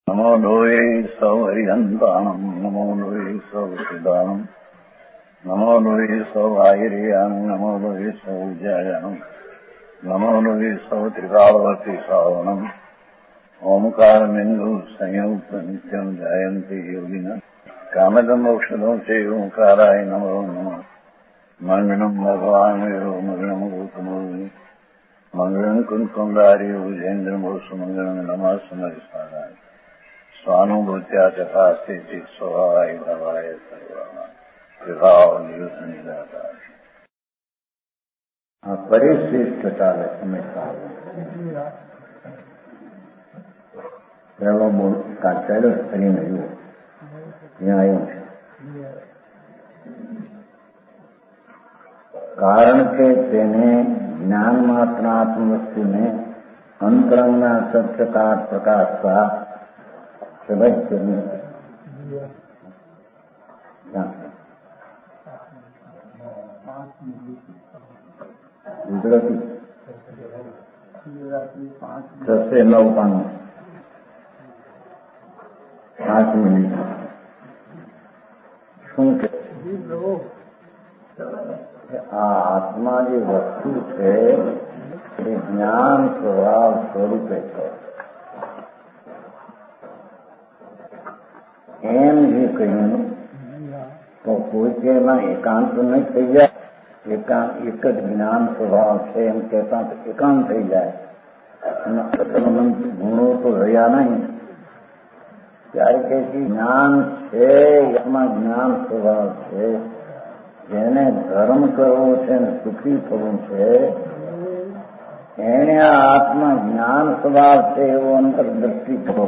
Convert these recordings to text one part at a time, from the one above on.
નમો લોહે સૌ હરિહંતાણમ નમો લોહે સૌ સિદ્ધાણમ નમો લોહે સૌ આયર્યાણમ નમો લોહે સૌ જયાણમ નમો લોહે સૌ ત્રિકાળવતી શ્રાવણમ ઓમકારમિંદુ સંયુક્ત નિત્યમ જાયંતી યોગિના કામદમોક્ષદો છે ઓંકારાય નમો નમઃ મંગળમ ભગવાન મંગળમ ગૌતમોની મંગળમ કુંકુંડારી વિજેન્દ્રમોષ મંગળમ નમઃ સમરિસ્મરાય સ્વાનુભૂત્યા ચકાસ્તે સ્વભાવાય ભવાય સર્વા વિભાવ નિદાતા આ પરિશિષ્ટતા હંમેશા પહેલો બોલ કાઢેલો કરીને જુઓ ત્યાં આવ્યું છે. કારણ કે તેને જ્ઞાન માત્ર આત્મવસ્તુને અંતરંગના સત્યકાર પ્રકાશતા ગુજરાતી 695 5 મિનિટ શું કે આ આત્મા જે વસ્તુ છે એ જ્ઞાન સ્વભાવ સ્વરૂપે છે એમ જે કહ્યું તો કોઈ કે એમાં એકાંત નહીં થઈ જાય. એક જ જ્ઞાન સ્વભાવ છે એમ કહેતા એકાંત થઈ જાય અને ગુણો તો રહ્યા નહીં. ત્યારે કે જ્ઞાન છે એમાં જ્ઞાન સ્વભાવ છે. જેને ધર્મ કરવો છે ને સુખી થવું છે એને આ આત્મા જ્ઞાન સ્વભાવ છે એવો અંતરદ્રષ્ટિ કરો.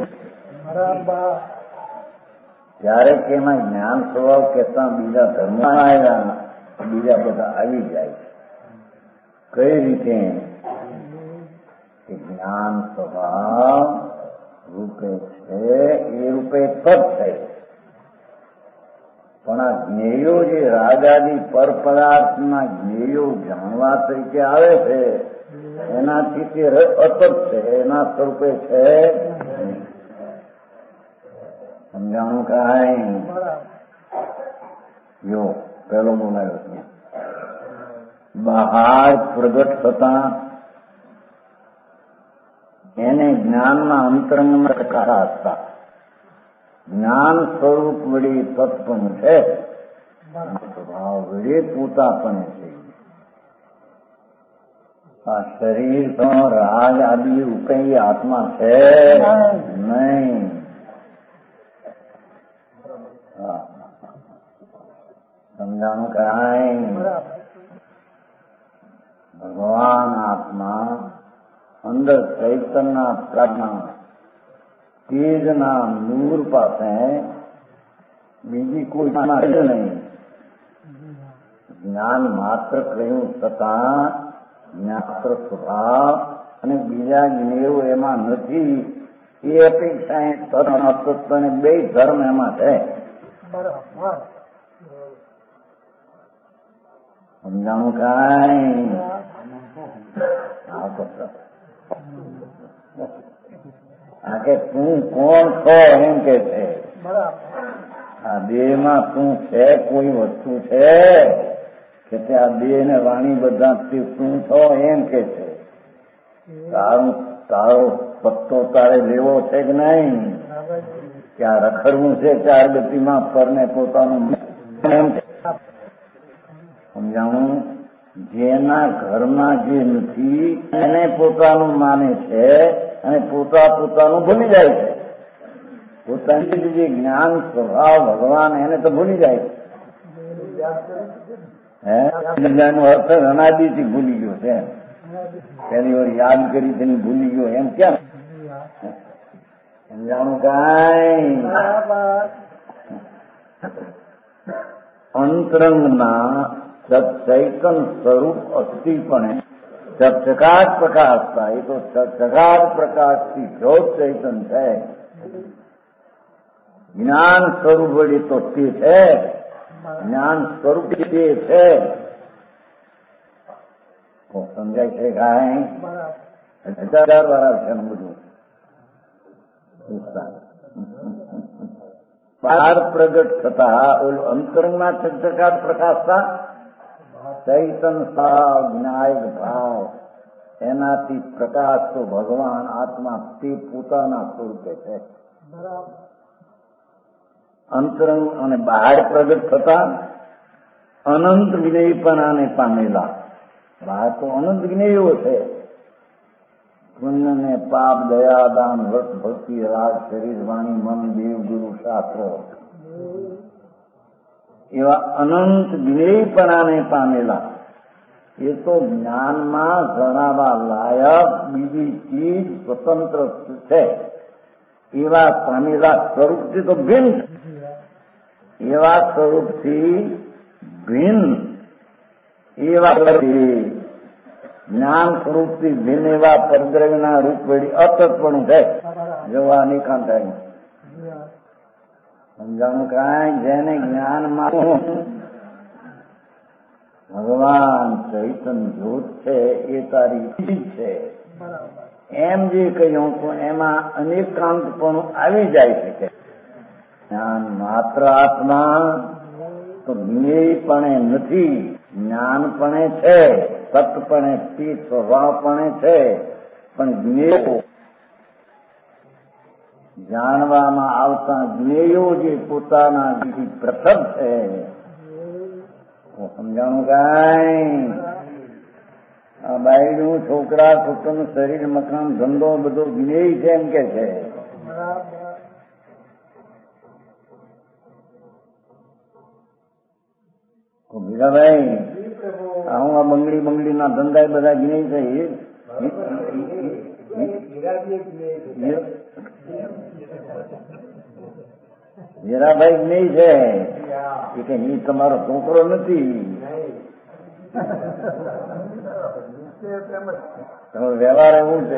ત્યારે કે એમાં જ્ઞાન સ્વભાવ કહેતા બીજા ધર્મ આવ્યા બીજા બધા આવી જાય. કઈ રીતે કે જ્ઞાન સ્વભાવ રૂપે છે એ રૂપે તત્ છે. પણ આ જ્ઞેયો જે રાગાદી પર પદાર્થના જ્ઞેયો જાણવા તરીકે આવે છે એનાથી તે અતત છે, એના સ્વરૂપે છે. સમજાણું કાંઈ જો પહેલો બોલાયો છે બહાર પ્રગટ થતા એને જ્ઞાનના અંતરંગમાં પ્રકાશ હતા. જ્ઞાન સ્વરૂપ વળી તત્પણ છે, સ્વભાવ વળી પૂતાપણ છે. આ શરીર તો રાગ આદિ કઈ આત્મા છે નહીં. સમજાણું કાંઈ ભગવાન આત્મા અંદર ચૈતનના પ્રાજ્ઞા તેજના નૂર પાસે બીજી કોઈ નહીં. જ્ઞાન માત્ર કહ્યું છતાં માત્ર સ્વભાવ અને બીજા જ્ઞેયો એમાં નથી એ અપેક્ષાએ તત્વ અને બે ધર્મ એમાં છે. સમજાણું કાંઈ આ કે તું કોણ છો એમ કે છે. આ દેહમાં તું છે કોઈ વસ્તુ છે કે તે આ દેહ ને વાણી બધા તું છો એમ કે છે. તારો પત્તો તારે લેવો છે કે નહીં? ત્યાં રખડવું છે ચાર ગતિમાં પરને પોતાનું એમ સમજાણું. જેના ઘરમાં જે નથી એને પોતાનું માને છે અને પોતાનું ભૂલી જાય છે. પોતાની જે જ્ઞાન સ્વભાવ ભગવાન એને તો ભૂલી જાય છે. એનો અર્થ અનાદિથી ભૂલી ગયો છે. પેલી વાર યાદ કરી તેની ભૂલી ગયો એમ ક્યાં સમજાણું કાંઈ. અંતરંગના ચૈતન સ્વરૂપ અસ્થિપણે ચક્ષકાર પ્રકાશતા એ તો ચક્ષકાર પ્રકાશથી જ્યોત ચૈતન છે. જ્ઞાન સ્વરૂપ વળી તો તે છે. જ્ઞાન સ્વરૂપ તે છે. સમજાય છે કાંઈ? 1000 વાર આવશે બધું બહાર પ્રગટ થતા ઓલું અંતરંગમાં ચકચકાટ પ્રકાશતા ચૈતન સાવ જ્ઞાયક ભાવ એનાથી પ્રકાશ તો ભગવાન આત્મા તે પોતાના સ્વરૂપે છે. અંતરંગ અને બહાર પ્રગટ થતા અનંત વિનયપણાને પામેલા. બહાર તો અનંત વિનયો છે. પુણ્ય ને પાપ, દયા, દાન, વ્રત, ભક્તિ, રાગ, શરીર, વાણી, મન, દેવ, ગુરુ, શાસ્ત્ર એવા અનંત વિનયપણાને પામેલા. એ તો જ્ઞાનમાં જણાવવા લાયક બીજી ચીજ સ્વતંત્ર છે એવા પામેલા સ્વરૂપથી તો ભિન્ન, એવા સ્વરૂપથી ભિન્ન, એવા જ્ઞાન સ્વરૂપથી ભિન્ન એવા પરદ્રવ્યના રૂપ વળી અતત્વનું છે. જોવા નિકાંત સમજાણું કાંઈ જેને જ્ઞાનમાં ભગવાન ચૈતન જ્યોત છે એ તારી ચીજ છે એમ જે કહ્યું તો એમાં અનેકાંતપણું આવી જાય છે. જ્ઞાન માત્ર આત્મા તો જ્ઞેયપણે નથી, જ્ઞાનપણે છે, સતપણે સ્થિત સ્વભાવપણે છે, પણ જ્ઞેયો જાણવામાં આવતા જ્ઞેયો જે પોતાના પ્રથમ છે. સમજાણું કાંઈ આ બાયનું છોકરા કુટુંબ શરીર મકાન ધંધો બધો જ્ઞેય છે એમ કે છે. મીરાભાઈ હું આ બંગડી ના ધંધા બધા જ્ઞેય છે. હીરાભાઈ જ્ઞેય છે એ કે એ તમારો છોકરો નથી. તમારો વ્યવહાર એવું છે.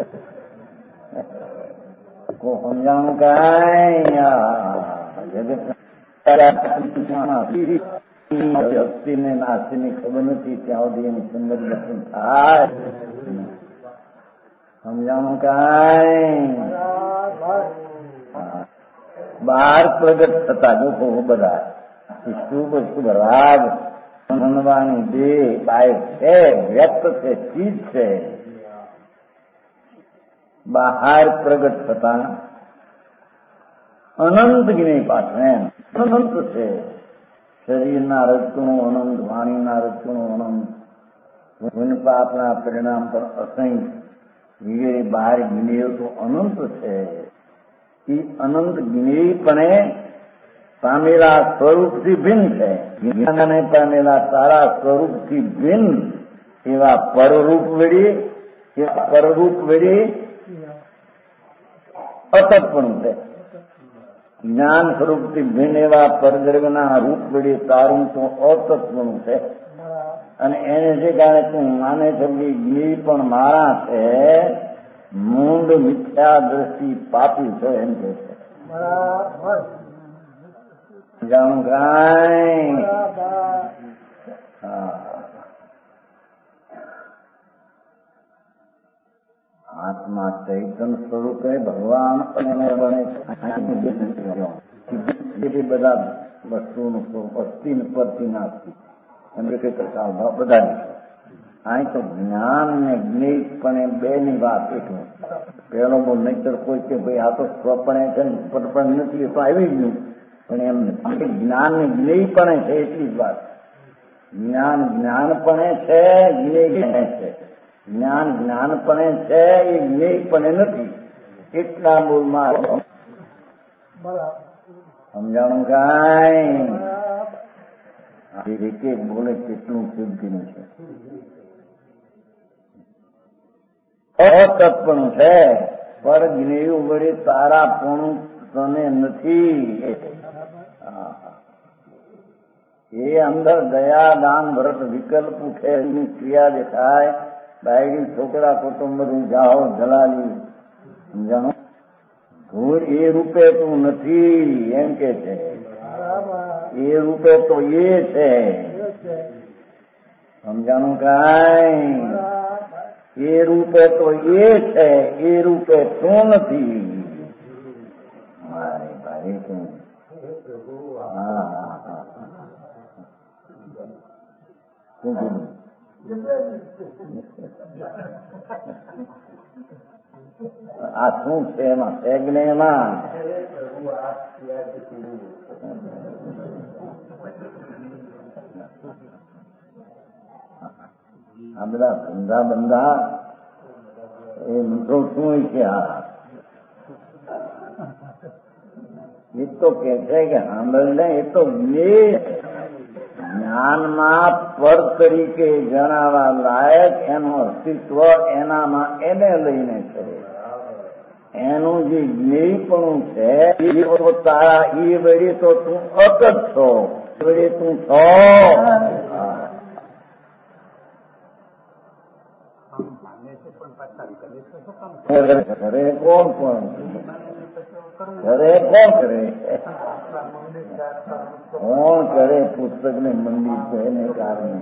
સમજાણું કાંઈ વ્યક્તિ ને નાસ્તીની ખબર નથી ત્યાં સુધી એની સુંદર દર્શન થાય. સમજાણું કાંઈ બહાર પ્રગટ થતા લોકો બધા શુભ શુભ રાગ મનવાની દેહ બાય છે, વ્યક્ત છે, ચીજ છે. બહાર પ્રગટ થતા અનંત જ્ઞેય પાછળ એમ અનંત છે. શરીરના રજકણું અનંત, વાણીના રજકણું અનંત, પુણ્ય પાપના પરિણામ પણ અસંખ્ય વગેરે બહાર જ્ઞેય તો અનંત છે. એ અનંત જ્ઞેયપણે પામેલા સ્વરૂપથી ભિન્ન છે. જ્ઞાનને પામેલા તારા સ્વરૂપથી ભિન્ન એવા પરરૂપ વેડી અતત્પણું છે. જ્ઞાન સ્વરૂપથી ભિન્ન એવા પરદ્રવ્યના રૂપ વડે તારું તો અતત્વનું છે. અને એને જે કારણે તું માને છે કે જ્ઞેય પણ મારા છે, મૂંડ મિથ્યા દ્રષ્ટિ પાપી છે એમ કે છે. જાણું કાંઈ આત્મા ચૈતન સ્વરૂપે ભગવાન બને બધા વસ્તુનું સ્વરૂપ અસ્થિ પરથી નાસ્તી એમ કે કરતા ભાવ બધા. અહીં તો જ્ઞાન ને જ્ઞેયપણે બે ની વાત એટલું પેલો બોલ નહીતર કોઈ કે ભાઈ આ તો સ્વપણે છે ને પણ નથી એ તો આવી ગયું, પણ એમ નથી. જ્ઞાન ને જ્ઞેયપણે છે એટલી જ વાત. જ્ઞાન જ્ઞાનપણે છે, જ્ઞેય છે. જ્ઞાન જ્ઞાનપણે છે એ જ્ઞેયપણે નથી. એટલા બોલમાં સમજાણું કાંઈ રીતે બોલે કેટલું સિદ્ધિનું છે. અતત્પણું છે પર જ્ઞેય વડે તારાપણું તને નથી. એ અંદર દયા દાન વ્રત વિકલ્પ ઉઠે એની ક્રિયા દેખાય. બાયડી છોકરા કુટુંબ બધું જાઓ જલાલી સમજાણું. ધૂળ એ રૂપે તું નથી એમ કે છે. એ રૂપે તો એ છે. સમજાણું કાંઈ એ રૂપે તો એ છે, એ રૂપે તું નથી. મારે ભાઈ તું આ શું છે એમાં સેગને એમાં આ બધા ધંધા બંધા એ મિત્રો શું છે? એ તો કે છે કે સાંભળને એ તો જ્ઞાનમાં પર તરીકે જણાવવા લાયક એનું અસ્તિત્વ એનામાં એને લઈને છે. એનું જે જ્ઞેયપણું છે એ તારા એ વળી તો તું અત જ છો, વળી તું છો. ઘરે કોણ પણ ઘરે કોણ કરે? કોણ કરે? પુસ્તક ને મંદિર છે એને કારણે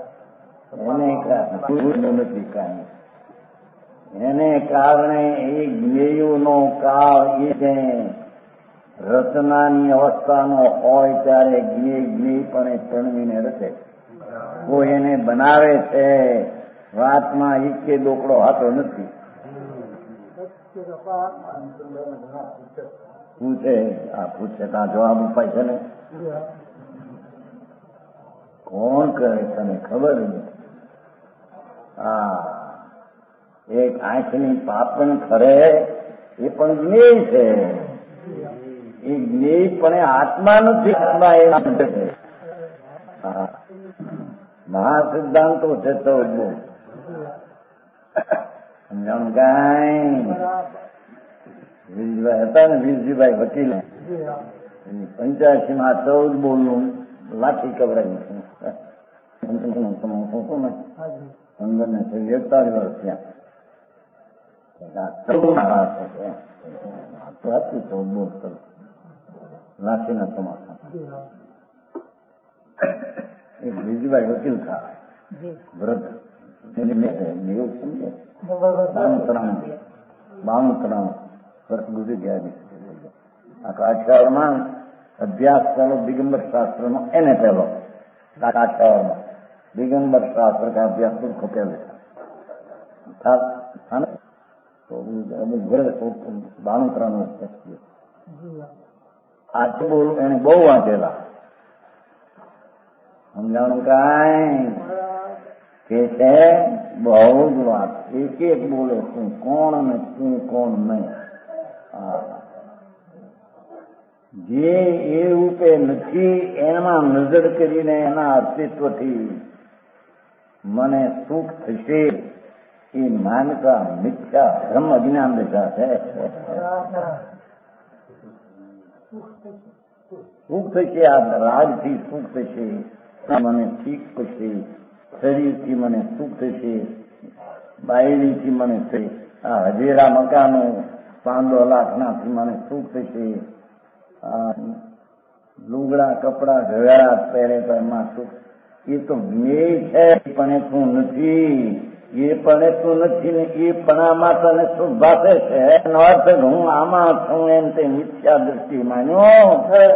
નથી કાંઈ. એને કારણે એ જ્ઞેયોનો કાળ એ છે રચનાની અવસ્થાનો હોય ત્યારે જ્ઞેયપણે તણવીને રચે. કોઈ એને બનાવે છે. વાતમાં ઈકે ડોકડો હાથો નથી. પૂછે આ પૂછે ત્યાં જવાબ અપાય છે ને. કોણ કરે તને ખબર નથી. એક આંખની પાપણ ખરે એ પણ જ્ઞેય છે. એ જ્ઞેય પણ આત્મા નથી. આત્મા એ મહાસિદ્ધાંતો છે. તો સમજાણું કઈ વીરજીભાઈ હતા ને, વીરજીભાઈ વકીલ 85 માં 14 બોલનું લાઠી કવરાયું છે. 15 ને 41 વર્ષ થયા. 14 બોલ લાઠીના તમાશા. એક વીરજીભાઈ વકીલ થા વ્રત એવું સમજે 92 વર્ષ ગુજરી ગયા. આ કાઠિયાવાડમાં અભ્યાસ ચાલો દિગંબર શાસ્ત્રનો એને પહેલો કાઠિયાવાડમાં દિગંબર શાસ્ત્ર का अभ्यास तो खोटे था ना. तो 92 आज तो बोल એને બહુ વાંચેલા. સમજાણું કાંઈ કે છે બહુ જ વાત. એક એક બોલે તું કોણ ને તું કોણ નહીં. જે એ રૂપે નથી એમાં નજર કરીને એના અસ્તિત્વથી મને સુખ થશે એ માનતા મિથ્યા ધર્મ અજ્ઞાન દેખા છે. સુખ થશે, આ રાજથી સુખ થશે, મને ઠીક થશે, શરીરથી મને સુખ થશે, બાયડીથી મને થશે, આ હજેરા મકાનો 5 લાખનાથી મને સુખ થશે, લુગડા કપડા ઘરેડા પહેરે તો એમાં સુખ. એ તો જ્ઞેય છે પણ એ તું નથી. એ પણ એ તું નથી ને એ પણામાં તને સુખ ભાષે છે. એનો અર્થ હું આમાં છું એમ તે મિથ્યા દ્રષ્ટિ માન્યો.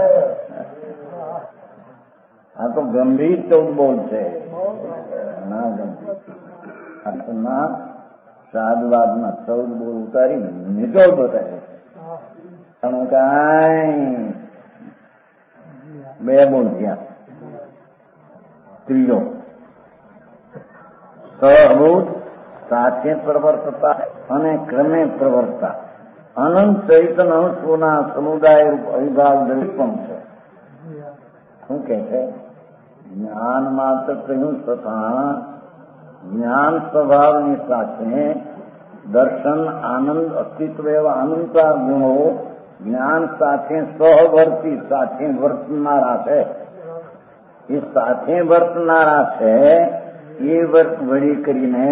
આ તો ગંભીર 14 બોલ છે. ના ગંભીર ના સાદવાદમાં 14 બોલ ઉતારી નિચોડ બતાવે કઈ 2 બોલ થયા. ત્રીજો સહભૂત સાથે પ્રવર્તતા અને ક્રમે પ્રવર્તતા અનંત ચૈતન્ય અંશોના સમુદાય રૂપ અવિભાગ દરેક છે. શું કે છે? જ્ઞાન માત્ર કહ્યું તથા જ્ઞાન સ્વભાવની સાથે દર્શન આનંદ અસ્તિત્વ એવા અનંતા ગુણો જ્ઞાન સાથે સહવર્તી સાથે વર્તનારા છે. એ સાથે વર્તનારા છે એ વર્ત વળી કરીને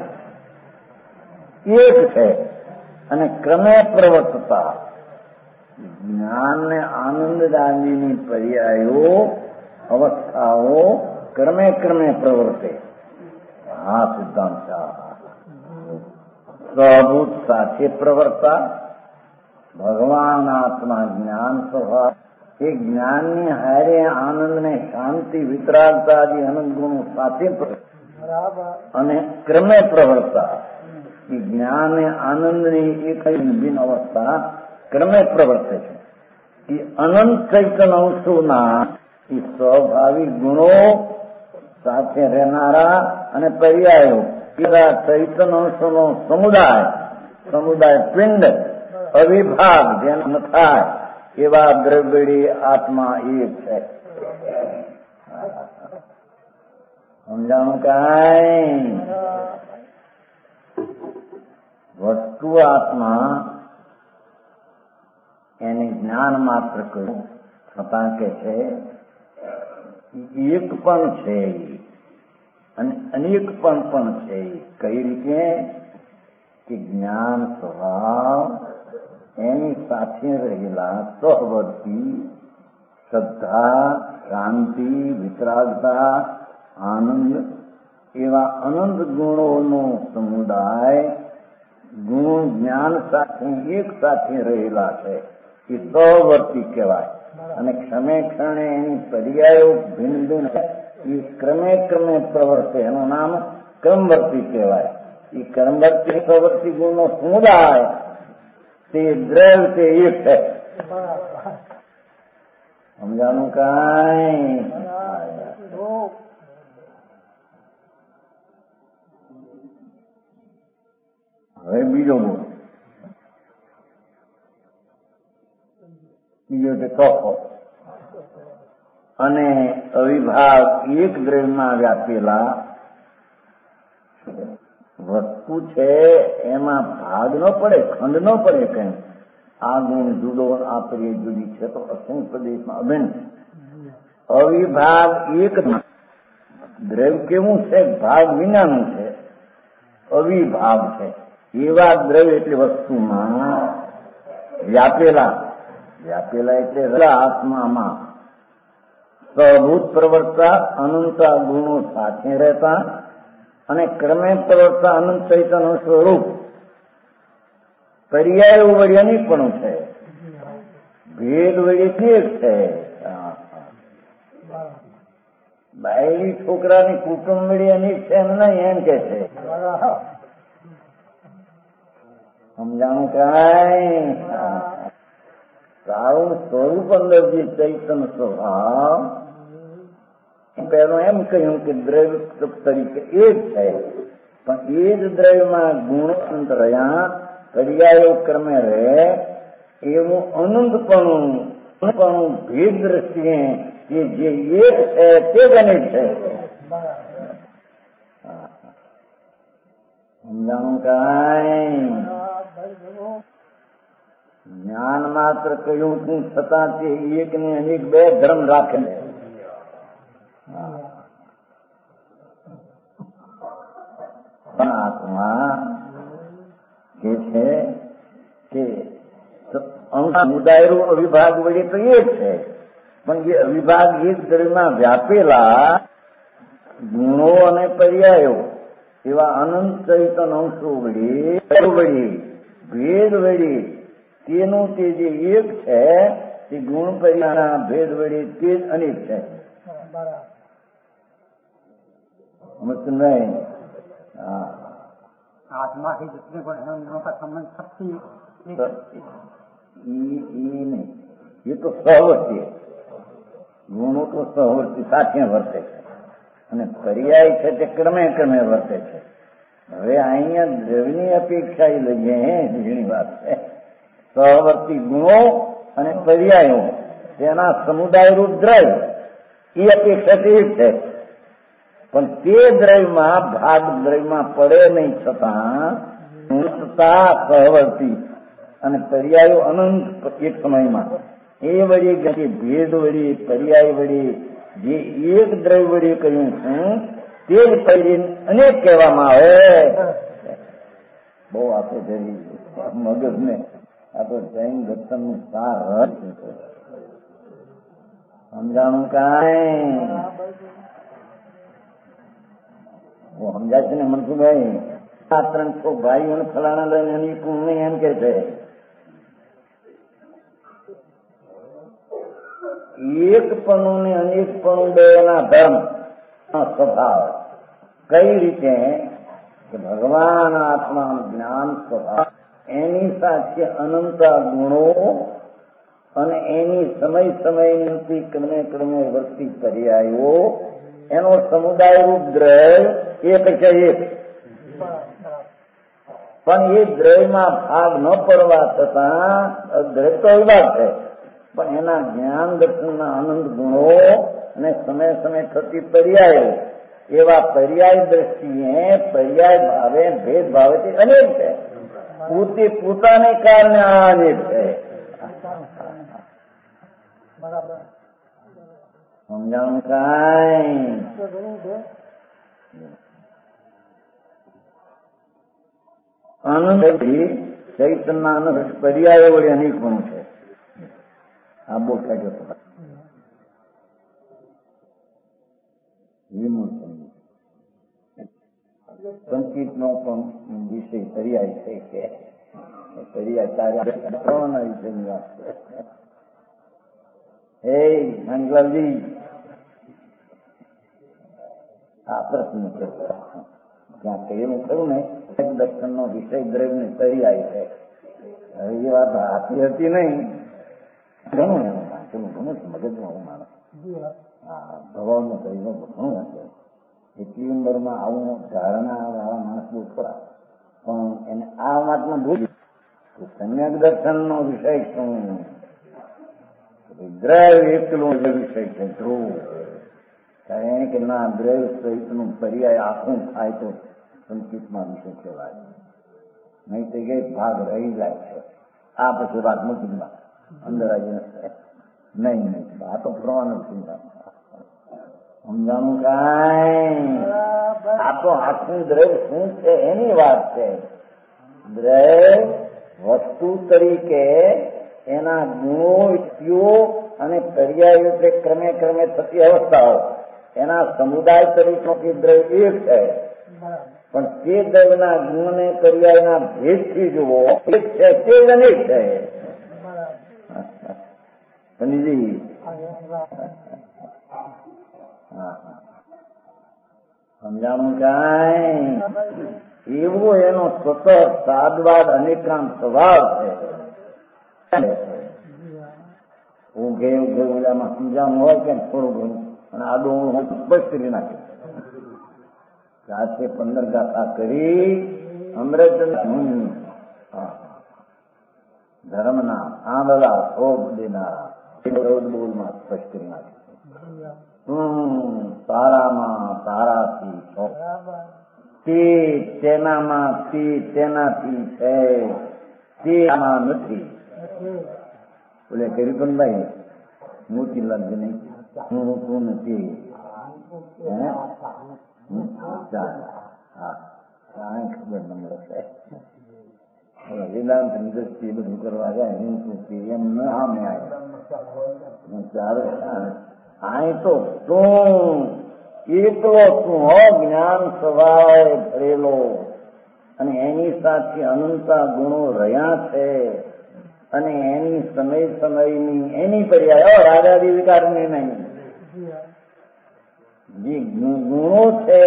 એક છે અને ક્રમે પ્રવર્તતા જ્ઞાન ને આનંદ દાદીની પર્યાયો અવસ્થાઓ ક્રમે ક્રમે પ્રવર્તે. આ સિદ્ધાંત સ્વભૂત સાથે પ્રવર્તા ભગવાન આત્મા જ્ઞાન સ્વભાવ એ જ્ઞાનની હારે આનંદ ને શાંતિ વિતરાગતા આદિ અનંત ગુણો સાથે અને ક્રમે પ્રવર્તા. એ જ્ઞાન એ આનંદની એક ભિન્ન અવસ્થા ક્રમે પ્રવર્તે છે. એ અનંત ચૈતન અંશોના એ સ્વાભાવિક ગુણો સાથે રહેનારા અને પર્યાયો એવા ચૈતન અંશોનો સમુદાય પિંડ અવિભાગ જેમ થાય એવા દ્રવ્યડી આત્મા એક છે. સમજાણું કાંઈ? વસ્તુ આત્મા એને જ્ઞાન માત્ર કહ્યું છતાં કે છે એક પણ છે અને અનેક પણ છે. કઈ રીતે? કે જ્ઞાન સ્વભાવ એની સાથે રહેલા સહવર્તી શ્રદ્ધા, શાંતિ, વિતરાગતા, આનંદ એવા અનંત ગુણોનો સમુદાય ગુણ જ્ઞાન સાથે એક સાથે રહેલા છે. એ સહવર્તી કહેવાય. અને ક્ષમે ક્ષણે એની પર્યાયો ભિન્ન ભિન્ન એ ક્રમે પ્રવર્તે. એનું નામ ક્રમવર્તી કહેવાય. એ ક્રમવર્તી પ્રવર્તી ગુણનો સમુદાય તે દ્રવ્ય તે એક છે. સમજાનું કાંઈ? હવે બીજો બોલ. બીજો કે ચોખ્ખો અને અવિભાગ એક દ્રવ્યમાં વ્યાપેલા વસ્તુ છે. એમાં ભાગ ન પડે, ખંડ ન પડે. કેમ? આ ગુણ જુદો, આ પ્રિય જુદી છે તો અસંખ્ય પ્રદેશમાં અભિન્ન. અવિભાગ એક દ્રવ્ય કેવું છે? ભાગ વિનાનું છે, અવિભાગ છે. એવા દ્રવ્ય એટલે વસ્તુમાં વ્યાપેલા એટલે આત્મામાં સભૂત પ્રવર્તા અનંતા ગુણો સાથે રહેતા અને ક્રમે પ્રવર્તા અનંત ચૈતન્ય સ્વરૂપ પર્યાયો વળી અનેક પણ છે, ભેદ વળી એક છે. બાયડી છોકરાની કુટુંબ વળી અનેક છે એમ નહીં, એમ કે છે. સમજાણું કાંઈ? સારું સ્વરૂપ અંદર જે ચૈતન સ્વભાવ પેલું એમ કહ્યું કે દ્રવ્ય તરીકે એક છે, પણ એ જ દ્રવ્યમાં ગુણો અંત રહ્યા, પર્યાયો ક્રમે રહે એવું અનંતપણું ભેદ દ્રષ્ટિએ કે જે એક છે તે જ અનેક છે. સમજાણું કાંઈ? જ્ઞાન માત્ર કહ્યું છતાં તે એક ને અનેક બે ધર્મ રાખે. આત્મા કે છે કે સમુદાયનો અવિભાગ વળી તો એ છે, પણ જે અવિભાગ એક દ્રવ્યમાં વ્યાપેલા ગુણો અને પર્યાયો એવા અનંત ચૈતન અંશો વળી ભેદ વળી તેનું તે જે એક છે તે ગુણ પર્યાયના ભેદ વળી તે જ અનેક છે. नहीं आत्मा के जितने गुण हैं उन का संबंध सबसे नहीं, ये तो सहवर्ती है. ગુણો તો સહવર્તી સાથે વર્તે છે અને પર્યાય છે તે ક્રમે વર્તે છે. હવે અહીંયા દ્રવ્યની અપેક્ષા એ લઈએ ઘણી વાત છે. સહવર્તી ગુણો અને પર્યાયો તેના સમુદાય રૂપ દ્રવ્ય એ અપેક્ષા તે છે, પણ તે દ્રવ્યમાં ભાગ દ્રવ્યમાં પડે નહીં, છતાં સહવર્તી અને પર્યાયો અનંત એક સમયમાં એ વળી ભેદ વળી પર્યાય વળી જે એક દ્રવ્ય વળી કહ્યું છે તે જ પૈરી અનેક કહેવામાં આવે. બહુ આપે જરી મગજને આ તો જૈન દર્શન નું સાર સમજાણું કાંઈ? સમજાય છે ને મનસુભાઈ? આ 300 ભાઈઓને ફલાણા લઈને એની પૂર્ણ એમ કે છે એકપણું ને અનેકપણું બે એના ધર્મ સ્વભાવ. કઈ રીતે કે ભગવાન આત્માનું જ્ઞાન સ્વભાવ, એની સાથે અનંત ગુણો અને એની સમયની ક્રમે વર્તી પર્યાયો, એનો સમુદાય રૂપ દ્રવ્ય એક છે એક. પણ એ દ્રવ્યમાં ભાગ ન પડવા છતાં દ્રવ્ય તો વિભાગ છે, પણ એના જ્ઞાન દર્શનના આનંદ ગુણો અને સમય થતી પર્યાયો, એવા પર્યાય દ્રષ્ટિએ પર્યાય ભાવે ભેદ ભાવેથી અનેક છે. પોતાને કારણે આ અનેક છે. સમજાણું કાંઈ? આનંદ ચૈતનના આનંદ પર્યાય વડે અનેક પણ છે. આ બહુ કાઢ્યો સંકિત નો પણ વિષય પર્યાય છે કે પર્યાય તારા વિષયની વાત છે. હે મંગલજી, આ પ્રશ્ન ત્યાં કહેલું ખરું ને, દર્શન નો વિષય દ્રવ્ય ને પર્યાય છે. હવે એ વાત હાથી હતી નહીં, ઘણું એનું વાંચેલું ઘણું મગજમાં હું માણસ ભગવાન નો કરીને ઘણું વાંચેલું. એટલી ઉંમરમાં આવું ધારણા વાળા માણસ બહુ થોડા, પણ એને આ વાતમાં ભૂલ સમ્યક દર્શન નો વિષય શું? દ્રવ્ય એકલું વિષય છે ધ્રુવ. કારણ કે ના દ્રવ્ય સહિતનું પર્યાય આખું થાય તો સંકિતમાં વિષય કહેવાય, નહીં તો એક ભાગ રહી જાય છે. આ પછી વાત મૂકી અંદર આવી નહીં. આ તો ફરવાનું ચિંતા. સમજાણું કાંઈ? આ તો આખું દ્રવ્ય શું છે એની વાત છે. દ્રવ્ય વસ્તુ તરીકે એના ગુણો, યુક્તિઓ અને પર્યાયો એટલે ક્રમે થતી અવસ્થાઓ, એના સમુદાય તરીકે દ્રવ્ય એક છે. પણ તે દ્રવ્યના ગુણને પર્યાયના ભેદથી જુઓ એક છે, તે જ અનેક છે. સમજી? સમજાણું કાંઈ? એવો એનો સ્વતઃ સાદવાદ અનેકાંત સ્વભાવ છે. ઊંઘે ઓલામાં સમજાણું હોય કે થોડું ઘણું અને આડું સ્પષ્ટ કરી નાખે. રાતે 15 ગાથા કરી અમૃત ધર્મના આંધળા શોભ દેનારા બોલમાં સ્પષ્ટ કરી નાખે. તારામાં તારાથી તે તેનામાં તે તેનાથી છે, તે આમાં નથી. બોલે કર્યું પણ ભાઈ મોતીલાલ નહીં, હું નથી. ખબર નંબર છે વેદાંત દ્રષ્ટિ બધું કરવા જાય હું એમ ન સામે આવ્યા. અહીં તો તું એકલો તું હો, જ્ઞાન સ્વભાવ ભરેલો, અને એની સાથે અનંતા ગુણો રહ્યા છે, અને એની સમયની એની પર્યાય રાજાદી વિકારની નહીં. જે ગુણો છે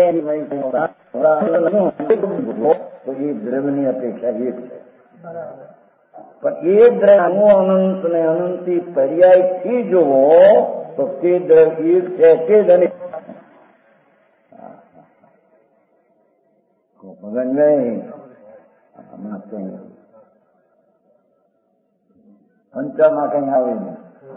તો એ દ્રવ્યની અપેક્ષા એક છે. પણ એ દ્રવ્ય અનંત ને અનંતી પર્યાય થી જુઓ તો તે દ્રવ્ય એક છે, તે જ અનેક. મગન નહીં હમણાં કઈ પંચામાં કઈ આવે નહીં.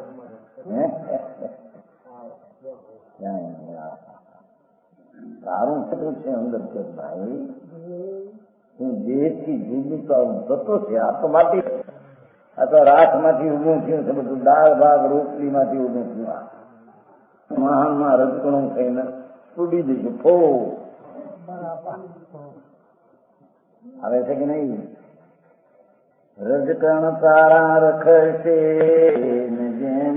સારું થતું છે અંદર કે ભાઈ હું દેશથી જુદું તો થતો છે. આ તો માટી, આ તો રાખ માંથી ઉભું થયું છે, બધું દાળ ભાગ રોટલી માંથી ઉભું થયું. મહાનમાં રજકણું થઈને ઉડી જઈશું ફો આવે છે કે નહીં? રજકણ તારા રખડશે જેમ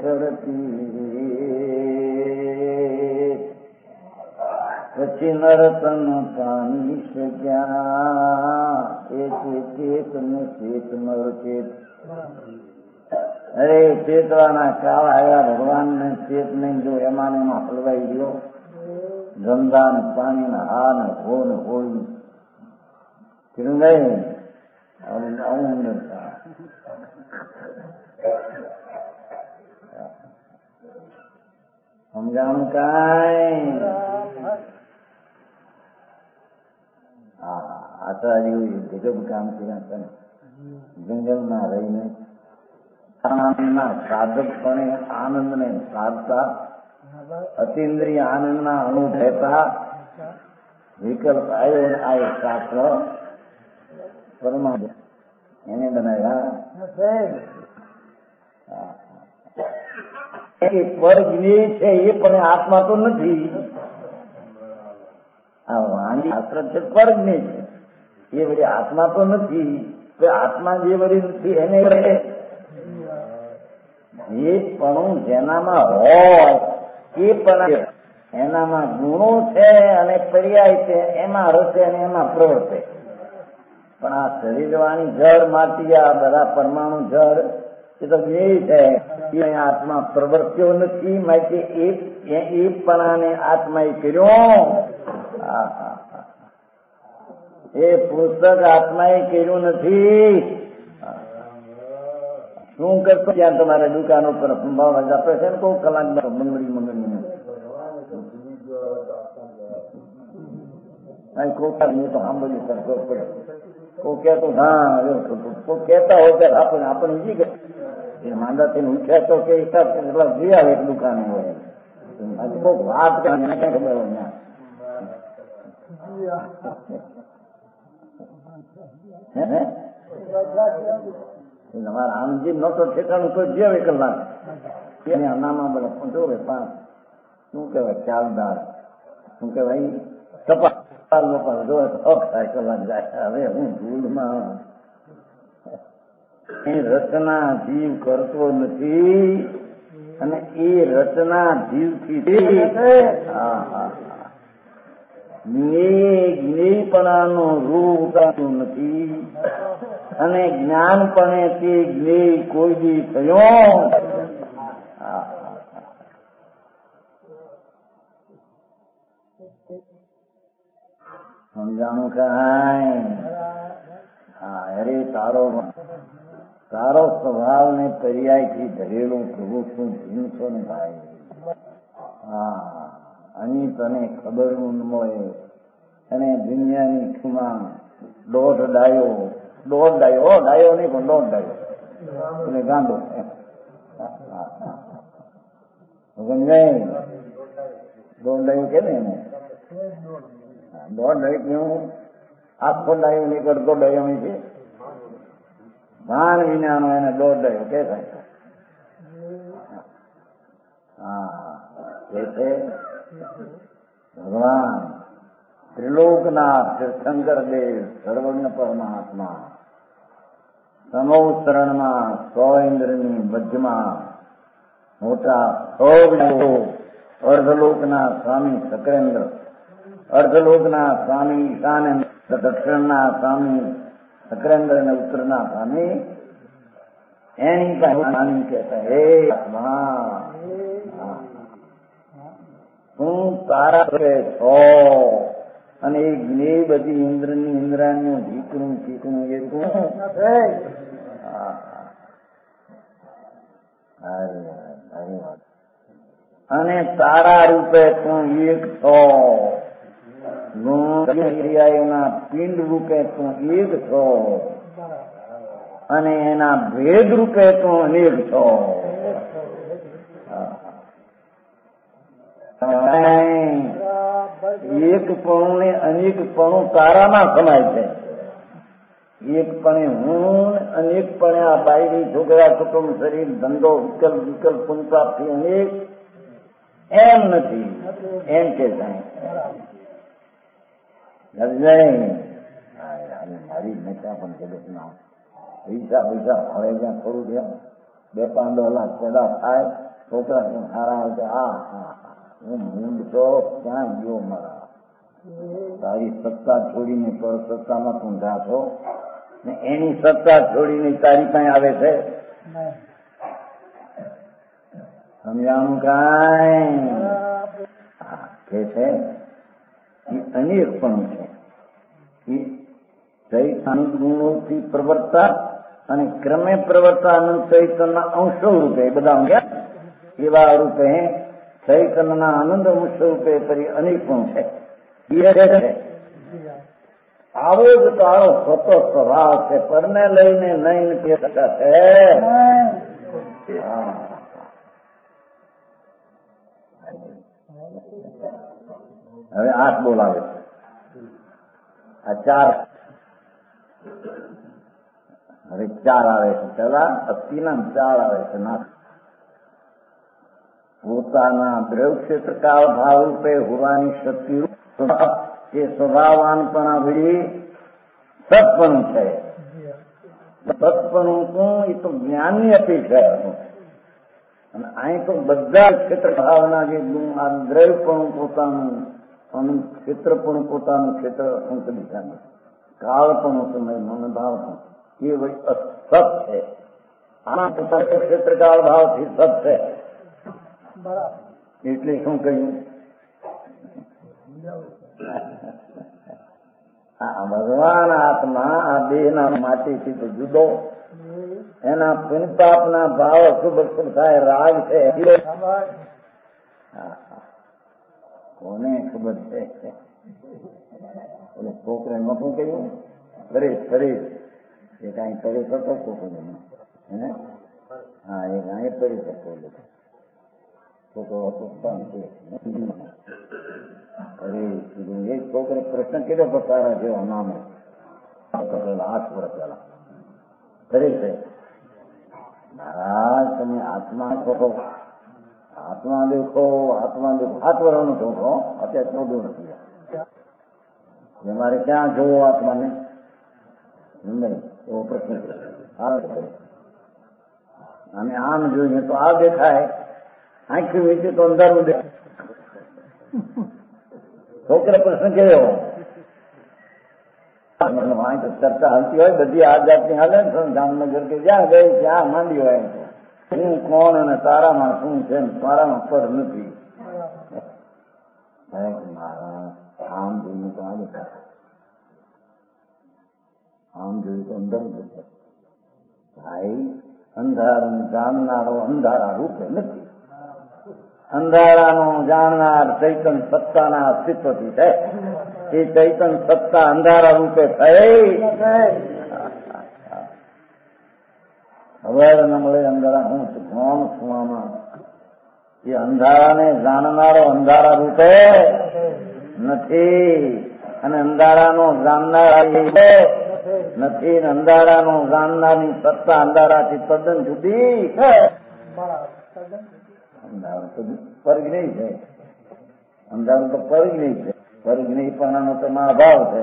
રખડતી, પછી નરતન પામી શક્યા એ ચેત ને ચેત નર ચેત. અરે ચેતવાના કાળ આવ્યા, ભગવાનને ચેત નહીં, જો એમાં હલવાઈ ગયો. ધંધા ને પાણી ને હા ને હો ને હોળી કીધું નહીં. સમજાણું કાંઈ? આચાર્યો ગજબ કામ કર્યા. જંગલમાં રહીને આનંદના સાધકપણે આનંદને સાધતા, અતિન્દ્રિય આનંદના અનુભવતા, વિકલ્પ આવ્યો આ શાસ્ત્ર પરમાત્મા એને બનાવ્યા. પરજ્ઞેય છે એ પણ આત્મા તો નથી. આ વાણી શાસ્ત્ર છે પરજ્ઞેય છે, એ વળી આત્મા તો નથી. આત્મા જે વળી નથી એને જે પણ જેનામાં હોય એ પણ એનામાં ગુણો છે અને પર્યાય છે, એમાં રસે અને એમાં પ્રવર્તે. પણ આ શરીરવાણી જળ માટી આ બધા પરમાણુ જળ એ તો જ્ઞેય છે, એ આત્મા પ્રવર્ત્યો નથી. માટે એ પણાને આત્માએ કર્યો. એ પુસ્તક આત્માએ કર્યું નથી. શું કરશો? ત્યાં તમારે દુકાનો પર સંભાવના આપે છે ને, કોઈ કલાક મંગળી કોકાર તો સાંભળ્યું કરતો પડે. કોઈ કહેતો હા કોઈ કહેતા હોય ત્યારે આપણે જી ગયો એ માંદા થઈને ઉઠ્યા તો કે હિસાબ કેટલા જોઈ આવે એક દુકાન હોય. બહુ વાત ક્યાં ખબર હોય તમારા આમજી નતો ઠેકાણું તો જે હવે કલાક અનામાં બધા જોવે પાંચ શું કેવાય ચાલદાર, શું કેવાય ટપાલ વપાલ જોવે તો થાય કલાક જાય. હવે હું ભૂલમાં એ રચના જીવ કરતો નથી અને એ રચના જીવથી જ્ઞેયપણાનું રૂપ ઉતારતું નથી અને જ્ઞાનપણે તે જ્ઞેય કોઈ દી થયો. સમજાણું કાંઈ? અરે તારો સ્વભાવ ને પર્યાયથી ધરેલું પ્રભુ શું ભીમશો ને ભાઈ. આની તને ખબર ન મળે. અને દુનિયાની ખુમાં દોઢ ડાયો નહીં પણ દોઢ ડાયો એટલે ગાંડો નહીં. દોઢ ડાયો કે ને એને દોઢ ડાયો કેવું? આખો ડાયો નીકળતો ડાયો છે. ભાન વિનાનો એને દોઢ ડાયો કે થાય. એ છે ભગવાન ત્રિલોકનાથ તીર્થંકરદેવ સર્વજ્ઞ પરમાત્મા સમોત્તરણમાં સૌન્દ્રની મધ્યમાં મોટા અર્ધલોકના સ્વામી સકરેન્દ્ર, અર્ધલોકના સ્વામી ઈશાનંદ, દક્ષિણના સ્વામી સકરેન્દ્ર અને ઉત્તરના સ્વામી એની પાસે કહેતા હે આત્મા હું તારા છો અને એ જ્ઞેય બધી ઇન્દ્રાણીઓ ઢીકણું ઠીકણું એ અને તારા રૂપે તું એક છો. ક્રિયાઓના પિંડ રૂપે તું એક છો અને એના ભેદ રૂપે તું અનેક છો. એકપણું ને અનેકપણું તારામાં સમાય છે. એકપણે હું, અનેકપણે આ બાયડી છોકરા કુટુંબ શરીર ધંધો વિકલ્પ પુનઃપ્રાપ્તિ અનેક એમ નથી. એમ કે મારી નેતા પણ જગત ના પૈસા હવે જ્યાં થોડું થયા 2-5 લાખ પેદા થાય છોકરા સારા હોય હું મૂંડ તો ક્યાં ગયો મારા. તારી સત્તા છોડીને પર સત્તામાં તું જા છો ને એની સત્તા છોડીને તારી પાસે આવે છે. સમજાણું કાંઈ કે છે એ અનેક પણ છે. એ ચૈતન્ય ગુણોથી પ્રવર્તા અને ક્રમે પ્રવર્તા અનંત ચૈતન્યના અંશો રૂપે બધા એવા રૂપે ચૈતન્યના આનંદ અંશ રૂપે કરી અનેક પણ છે. આવો જ તારો સતત સ્વભાવ છે. પરને લઈને નહીં કે છે. હવે 8 બોલાવે છે. આ 4 હવે 4 આવે છે. પેલા અસ્થિના 4 આવે છે. નાથ પોતાના દ્રવ ક્ષેત્રકાળ ભાવ રૂપે હોવાની શક્તિ એ સ્વભાવવાનપણા વિડી સત્પણું છે. સત્પણું એ તો જ્ઞાનની અપેક્ષા હતું. અને અહીં તો બધા ક્ષેત્ર ભાવના જે ગુણ આ દ્રવ્યપણું પોતાનું ક્ષેત્રપણું પોતાનું ક્ષેત્ર અસંક દિશામાં કાળપણું સમય મનોભાવ એ વળી સત છે. આના પોતાના ક્ષેત્રકાળ ભાવથી સત છે. એટલે શું કહ્યું? ભગવાન આત્મા આ દેહના માટીથી તો જુદો, એના પુનપાપના ભાવ શુભ શુભ થાય રાગ છે. કોને ખબર છે? એટલે છોકરે નતું કહ્યું ફરી એ કઈ કરી શકો છોકરો? હા, એ કઈ કરી શકો છોકરો હતો. અરે એક છોકરે પ્રશ્ન કીધો તો તારા જેવો નામ 8 વર્ષ પહેલા ખરી છે. મહારાજ તમે આત્મા છો, આત્મા દેખો, આત્મા દેખો. 7 વર્ષનો છોકરો, અત્યારે 14 નથી. મારે ક્યાં જોવો આત્માને? નહીં એવો પ્રશ્ન કર્યો. અને આમ જોઈએ તો આ દેખાય, આંખી વીચે તો અંધારું દેખાય. છોકરા પ્રશ્ન કર્યો. ચર્ચા હાલતી હોય બધી આ જાતની હાલે ને જામનગર કે જ્યાં ગઈ ત્યાં માંડી હોય હું કોણ અને તારામાં શું છે ને તારામાં પર નથી. આમ જોયું તો આ દેખાય, આમ જોયું તો અંદર દેખાય. ભાઈ અંધારું જાણનારો અંધારા રૂપે નથી. અંધારાનો જાણનાર ચૈતન સત્તાના અસ્તિત્વથી છે. એ ચૈતન સત્તા અંધારા રૂપે થઈ હવે ન મળે. અંધારા હું કોણ છું આમાં? એ અંધારાને જાણનારો અંધારા રૂપે નથી અને અંધારાનો જાણનારા નથી. અંધારાનો જાણનારની સત્તા અંધારાથી તદ્દન જુદી. અંધારું તો પરજ્ઞય છે. અંધારું તો પરજ્ઞય છે. પરજ્ઞયપણાનો તો અભાવ છે.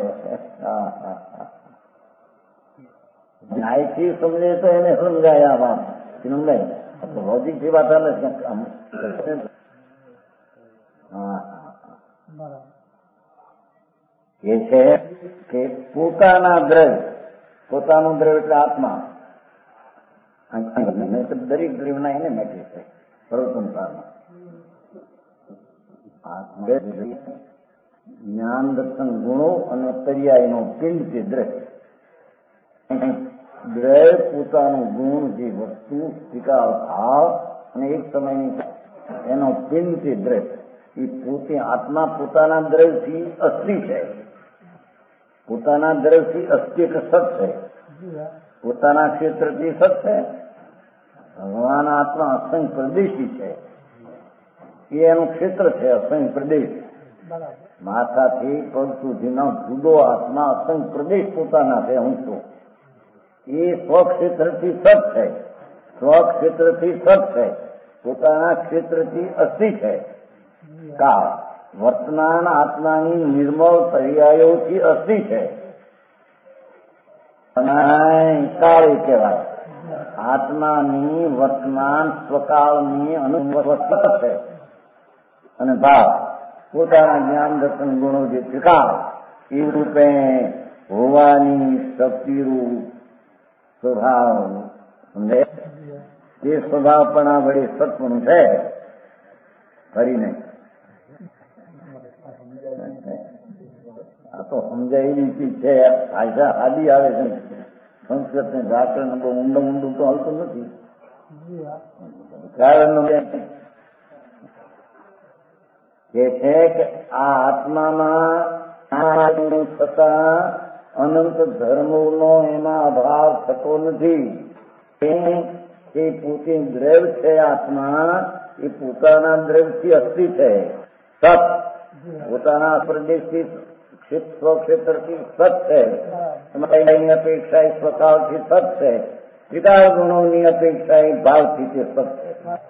ન્યાયથી સમજે તો એને સમજાય. આ વાત સમજાય લોજિક થી વાત હાલે છે. એ છે કે પોતાનું દ્રવ્ય એટલે આત્મા. દરેક દ્રવ્યના એને મેટે છે. સર્વોત્તમ કાળમાં જ્ઞાન દર્શન ગુણો અને પર્યાયનો પિંડ છે દ્રવ્ય. દ્રવ્ય પોતાનું ગુણ જે વસ્તુ સ્વીકાર ભાવ અને એક સમયની એનો પિંડ છે દ્રવ્ય. એ પોતે આત્મા પોતાના દ્રવ્યથી અસ્થિ છે. પોતાના દ્રવ્યથી અસ્થિ કે સત છે. પોતાના ક્ષેત્રથી સત છે. ભગવાન આત્મા અસંખ્ય પ્રદેશી છે. એ એનું ક્ષેત્ર છે. અસંખ્ય પ્રદેશ માથાથી પગ સુધીનો જુદો આત્મા અસંખ્ય પ્રદેશ પોતાના છે. હું છું એ સ્વક્ષેત્રથી સત છે. સ્વક્ષેત્રથી સત છે. પોતાના ક્ષેત્રથી અસ્થિ છે. કાળ વર્તમાન આત્માની નિર્મળ પર્યાયોથી અસ્થિ છે. કાળ કહેવાય. આત્માની વર્તમાન સ્વકાળની અનુભવ છે. અને ભાવ પોતાના જ્ઞાન દર્શન ગુણો જે ત્રિકાળ એ રૂપે હોવાની શક્તિરૂપ સ્વભાવ સમજે તે સ્વભાવપણા વડે સત્પણું છે. ફરી નહીં. આ તો સમજાય એવી ચીજ છે. ભાષા આદિ આવે છે. સંસ્કૃત ને વ્યાકરણ બહુ ઊંડું તો હાલતું નથી. કારણ કે છે કે આ આત્મામાં થતા અનંત ધર્મોનો એમાં અભાવ થતો નથી. એ પોતે દ્રવ છે. આત્મા એ પોતાના દ્રવથી અસ્થિ છે. સત પોતાના પ્રદેશથી સ્વક્ષેત્રથી સત છે. એની અપેક્ષા એ સ્વકાળથી સત છે. ત્રિકાળ ગુણોની અપેક્ષા એ ભાવથી તે સત છે.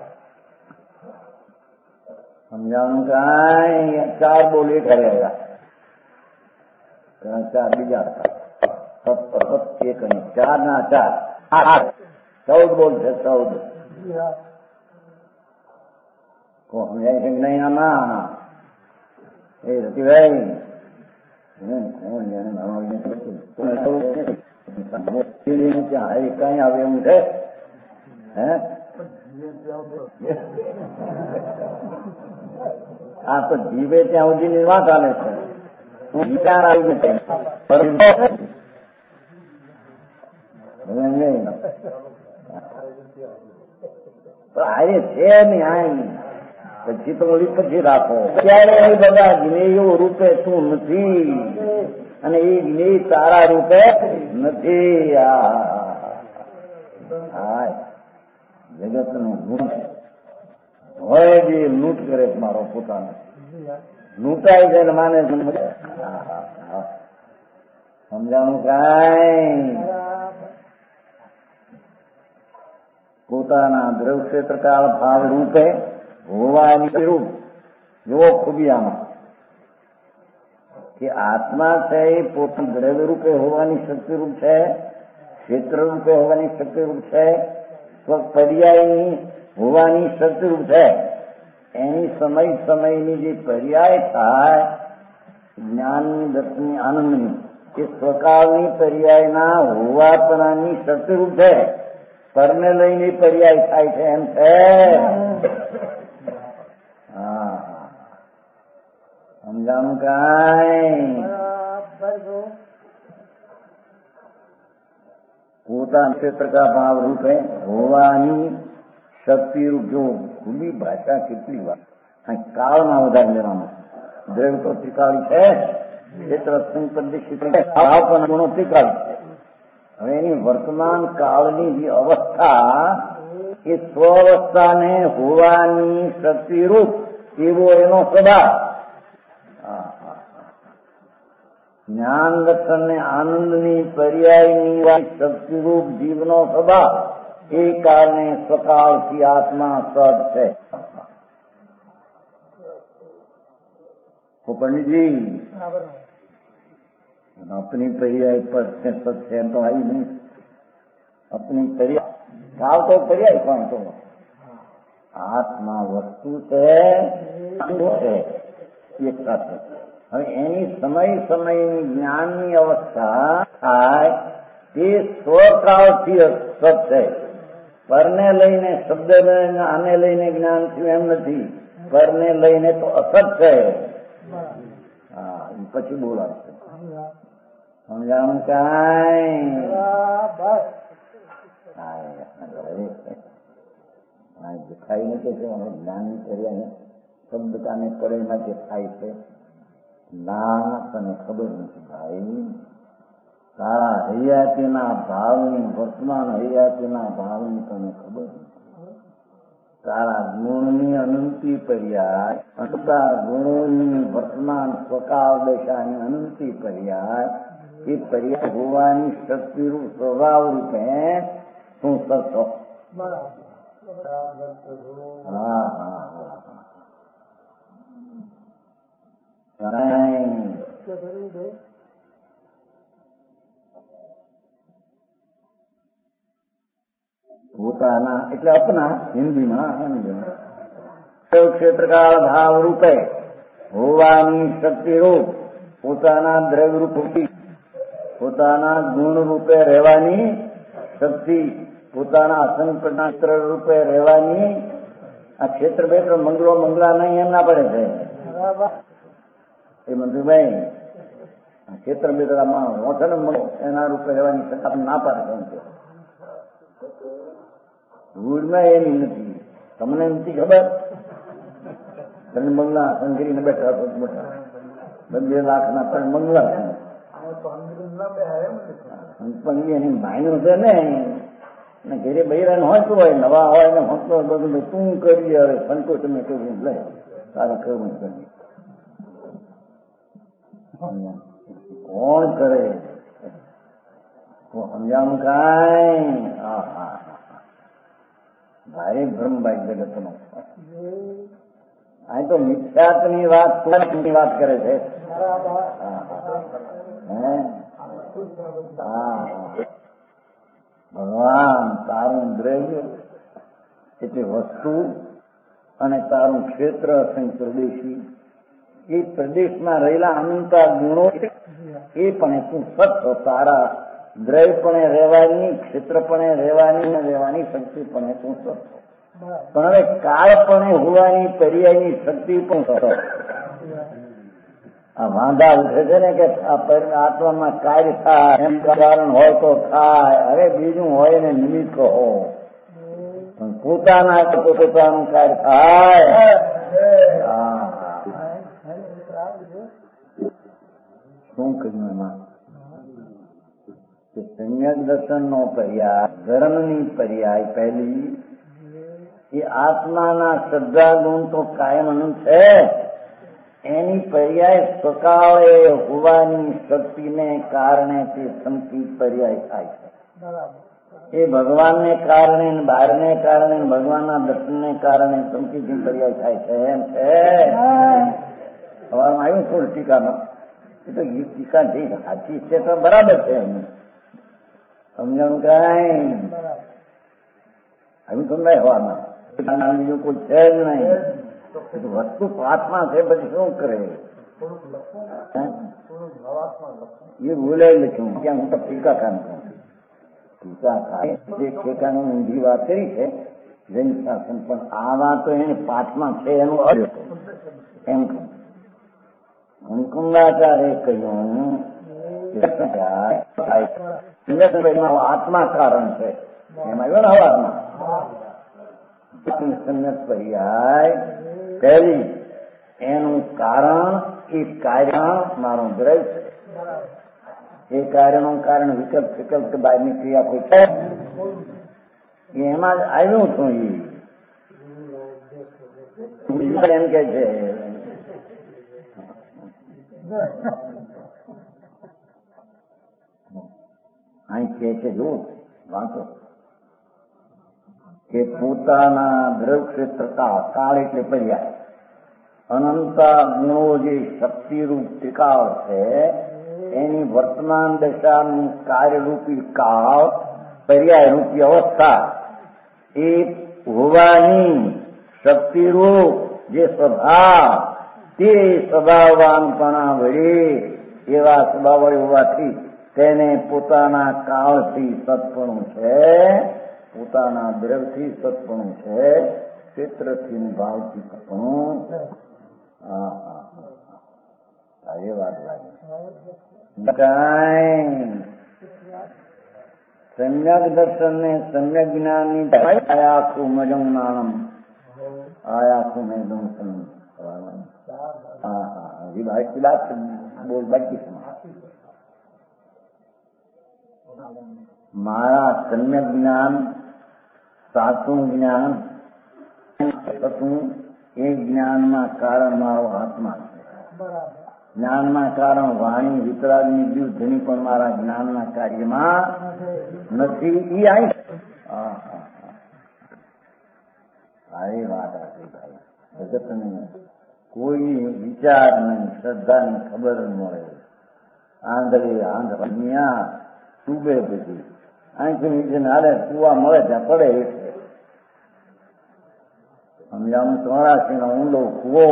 સમજાવવાનું કાંઈ ચાર બોલી કરેલા, ચાર બીજા હતા. સત એક અને 4 ના 4 14 બોલ છે. 14 સમજાય છે નહીં? આમાં એ રતિભાઈ કોણ જાણે ત્યાં કઈ આવે એમ છે? હે આ તો જીવે ત્યાં સુધીની વાત ચાલે છે. વિચાર આવી છે આય છે ને આય પછી તો પછી રાખો. ત્યારે બધા જ્ઞેયો રૂપે તું નથી અને એ જ્ઞેય તારા રૂપે નથી. જગત નું લૂંટ હોય જે લૂંટ કરે મારો પોતાનો લૂંટાય છે ને માને સમજાણું કાંઈ પોતાના દ્રવ ક્ષેત્રકાળ ભાવ રૂપે હોવાની રૂપ જોવો ખૂબિયામાં કે આત્મા છે એ પોતાના દ્રવ્ય રૂપે હોવાની શક્તિરૂપ છે, ક્ષેત્ર રૂપે હોવાની શક્તિરૂપ છે, પર્યાયની હોવાની શક્તિરૂપ છે. એની સમયની જે પર્યાય થાય જ્ઞાનની દર્શનની આનંદની એ સ્વકાળની પર્યાયના હોવાપણાની શક્તિરૂપ છે. પરને લઈને પર્યાય થાય છે એમ છે. સમજાણું કાંઈ પોતાના ક્ષેત્રકા ભાવ રૂપે હોવાની શક્તિરૂપ. જો ખુલ્લી ભાષા કેટલી વાત. કાળમાં વધારે લેવાનું. દ્રવ તો ત્રિકાળી છે, ક્ષેત્ર સંપ્રદેશિત ભાવ પણ ગુણો ત્રિકાળી છે. હવે એની વર્તમાન કાળની જે અવસ્થા એ સ્વઅવસ્થાને હોવાની શક્તિરૂપ એવો એનો સ્વભાવ. જ્ઞાન દર્શન ને આનંદની પર્યાયની શક્તિરૂપ જીવનો સ્વભાવ એ કારણે સ્વકાળથી આત્મા સદ છે. પંડિતજી अपनी पर्याय पर सत्य तो आई नहीं. अपनी पर्याय काल तो पर्याय कौन तो आत्मा वस्तु છે એક સાથે. હવે એની સમયની જ્ઞાનની અવસ્થા થાય તે સ્વકાળથી સત છે. પરને લઈને શબ્દ આને લઈને જ્ઞાન થયું એમ નથી. પરને લઈને તો અસત છે. પછી બોલાશે. સમજાણું કાંઈ દેખાય નથી કે અમે જ્ઞાનની કર્યા શબ્દ કાને પડે માટે થાય છે. ના તને ખબર નથી ભાઈ. તારા હૈયાતીના ભાવની વર્તમાન હૈયાતીના ભાવની તને ખબર નથી. તારા ગુણની અનંતી પર્યાય અંતર ગુણોની વર્તમાન સ્વકાળ દશાની અનંતી પર્યાય એ પર્યાય હોવાની શક્તિરૂપ સ્વભાવ રૂપે શું કરશો? પોતાના એટલે અપના હિન્દીમાં ક્ષેત્રકાળ ભાવ રૂપે હોવાની શક્તિરૂપ પોતાના દ્રવ્ય રૂપ પોતાના ગુણ રૂપે રહેવાની શક્તિ પોતાના અસંકટ રૂપે રહેવાની આ ક્ષેત્ર બેત્ર મંગલો મંગલા નહીં એમ ના પડે છે એ મંત્રીભાઈ. ક્ષેત્ર બેતરામાં વોચન મળો એના રૂપે રહેવાની સત્તા ના પાડે એમ છે. રૂઢમાં એની નથી. તમને નથી ખબર? ત્રણ બંગલા સંઘરીને બેઠા મોટા 2 લાખના 3 બંગલા છે. પણ એની માયનું છે ને ઘેરે બૈરાન હોતું હોય, નવા હોય ને હોતો બધું તું કરી હવે સંતોષ તમે કહ્યું લે તારે કરવું કરી કોણ કરે સમજાણું કાંઈ? ભારે ભ્રમભાઈ જગત નો. અહીં તો મિથ્યાત્વની વાત કરે છે. ભગવાન તારું દ્રવ્ય એટલે વસ્તુ અને તારું ક્ષેત્ર પ્રદેશી, એ પ્રદેશમાં રહેલા અનંતા ગુણો એ પણ તું સત્વ તારા દ્રવ્યપણે રહેવાની, ક્ષેત્રપણે રહેવાની શક્તિ પણ તું સત્વ. પણ હવે કાળપણે હોવાની પર્યાયની શક્તિ પણ સત્વ. આ વાંધા ઉઠે છે ને કે આત્મામાં કાર્ય થાય એમ કારણ હોય તો થાય. અરે બીજું હોય ને નિમિત્ત કહો, પણ પોતાના પોતાનું કાર્ય થાય. શું કહ્યું એમાં? સમ્યક દર્શન નો પર્યાય, ધર્મની પર્યાય પહેલી એ આત્માના શ્રદ્ધા ગુણ તો કાયમ અનંત છે. એની પર્યાય સકાળે હોવાની શક્તિને કારણે તે સંકિત પર્યાય થાય છે. એ ભગવાનને કારણે, બહારને કારણે, ભગવાનના દર્શનને કારણે સંકિતની પર્યાય થાય છે. એમ છે સવારમાં આવ્યું થોડું ટીકામાં. એ તો ગીત ટીકા જે સાચી છે તો બરાબર છે. સમજાણું કાંઈ આવ્યું તમને હવામાં બીજું કોઈ છે જ નહીં. વસ્તુ આત્મા છે પછી શું કરે? એ ભૂલે લખ્યું ત્યાં હું તો ટીકા કામ કરું. ટીકા ખાય જે ઠેકાની ઊંધી વાત કરી છે જૈન શાસન, પણ આ વાત તો એને પાઠમાં છે એનું અર્થ એમ કહું. અંકુંડાચાર્ય કહ્યું આત્મા કારણ છે. એમ આવ્યો ને હવામાં સમ્યક પર્યાય પહેલી એનું કારણ એ કાર્ય મારું દ્રવ્ય છે. એ કાર્યનું કારણ વિકલ્પ બહારની ક્રિયા કોઈ છે એમાં જ આવ્યું છું. એમ કે છે અહીં કે જો વાંચો કે પોતાના દ્રવ્ય ક્ષેત્રતા કાળ એટલે પર્યાય અનંતા ગુણો જે શક્તિરૂપ ટીકાવ છે એની વર્તમાન દશાનું કાર્યરૂપી કાળ પર્યાય રૂપી અવસ્થા એ હોવાની શક્તિરૂપ જે સ્વભાવ તે સ્વભાવવાનપણા વડે એવા સ્વભાવ હોવાથી તેને પોતાના કાળથી સત્પણું છે, પોતાના દ્રવ્યથી સત્પણું છે, ક્ષેત્રથી ભાવથી સત્પણું. એ વાત લાગે સમ્યક દર્શન ને સમ્યક જ્ઞાન ની આખું મજમનાણમ આખું મેં દંશન બોલ બાકી મારા સમ્યક જ્ઞાન સાચું જ્ઞાન એ જ્ઞાનમાં કારણ મારો આત્મા છે. જ્ઞાનમાં કારણ વાણી વિતરાગની દ્યુધની પણ મારા જ્ઞાનના કાર્યમાં નથી. એ આવી સારી વાત હતી ભાઈ. જગતને કોઈ વિચાર નહીં, શ્રદ્ધાની ખબર ન મળે. આંધળિયા ડૂબે બધી અહીંથી નીચે હાલે કુવા મળે ત્યાં પડે. એટલે સમજાવું 84 નો ઊંડો કુવો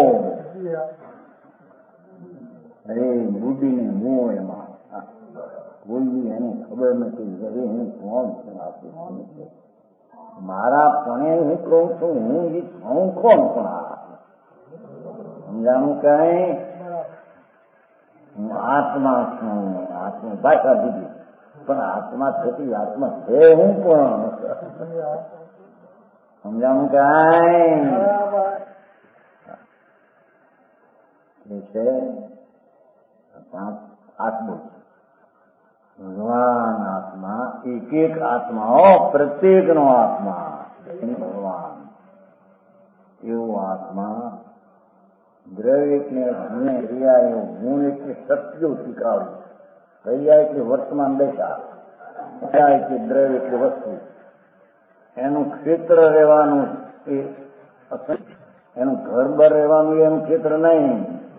અરે બુદ્ધિને મોહ એમાં કોઈ એને ખબર નથી. એને કોણ છે મારા પણ હું કહું છું, હું કોણ પણ સમજાણું કઈ હું આત્મા છું. આત્મા ભાષા દીધી, પણ આત્મા થતી આત્મા છે હું પણ સમજાણું કઈ છે. આત્મા ભગવાન આત્મા, એક એક આત્માઓ, પ્રત્યેક નો આત્મા ભગવાન. એવો આત્મા દ્રવ્ય એટલે ક્રિયા, ગુણ એટલે સત્યો સ્વીકાર્યું. ક્રિયા એટલે વર્તમાન દશા, ક્રિયા એટલે દ્રવ્ય એટલે વસ્તુ. એનું ક્ષેત્ર રહેવાનું એ એનું ઘર બર રહેવાનું એનું ક્ષેત્ર નહીં.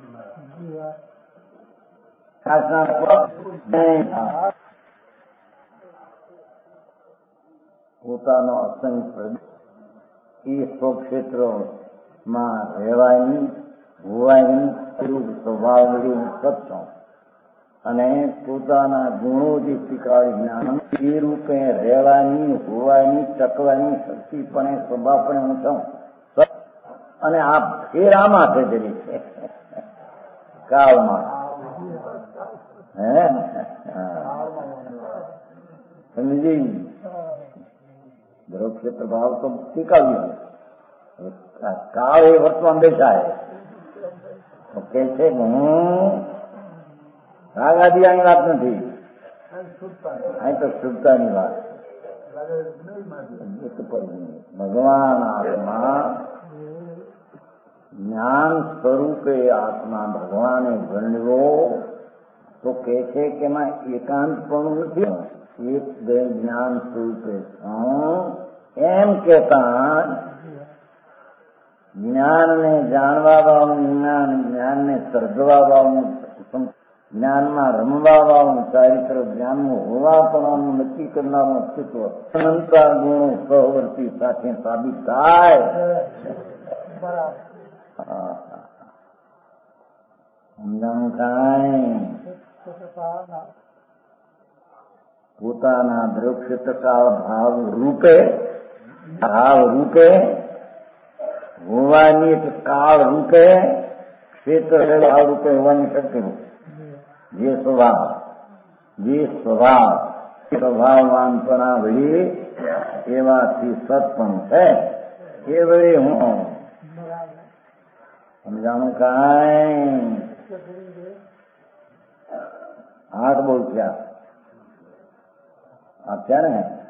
પોતાનો અસંખ્ય એ સ્વક્ષેત્રમાં રહેવાની હોવાની સ્વભાવ વળી સત્સંગ અને પોતાના ગુણો જે સ્વીકારી જ્ઞાન એ રૂપે રહેવાની હોવાની ટકવાની શક્તિપણે સ્વભાવપણે હું છું. અને આ ફેર આમાં થયેલી છે કાળમાં. સમજી ક્ષેત્ર ભાવ તો સ્વીકાર્યું. કાળ એ વર્તમાન દેખાય કે છે હું રાગ આદિ આની વાત નથી, અહીં તો શુદ્ધતાની વાત. ભગવાન આત્મા જ્ઞાન સ્વરૂપે આત્મા ભગવાને વર્ણવ્યો તો કે છે કે એમાં એકાંત પણ નથી. એક જ્ઞાન સ્વરૂપે એમ કેતા જ્ઞાનને જાણવા વાળું જ્ઞાન, જ્ઞાનને સર્જવા વાળું, જ્ઞાનમાં રમવા વાળું ચારિત્ર, જ્ઞાનનું હોવા પણ નક્કી કરનારું અસ્તિત્વ અનંતા ગુણો સહવર્તી સાથે સાબિત થાય. સમજાણું કાંઈ પોતાના દ્રક્ષકાળ ભાવ રૂપે હોવાની કાળ રૂપે ક્ષેત્ર ભાવ રૂપે હોવાની શક્તિ જે સ્વભાવવાનપણા વળી એવાથી સત્પણ છે એ વળી હું સમજાણું કાંઈ. આઠ બોલ થયા ને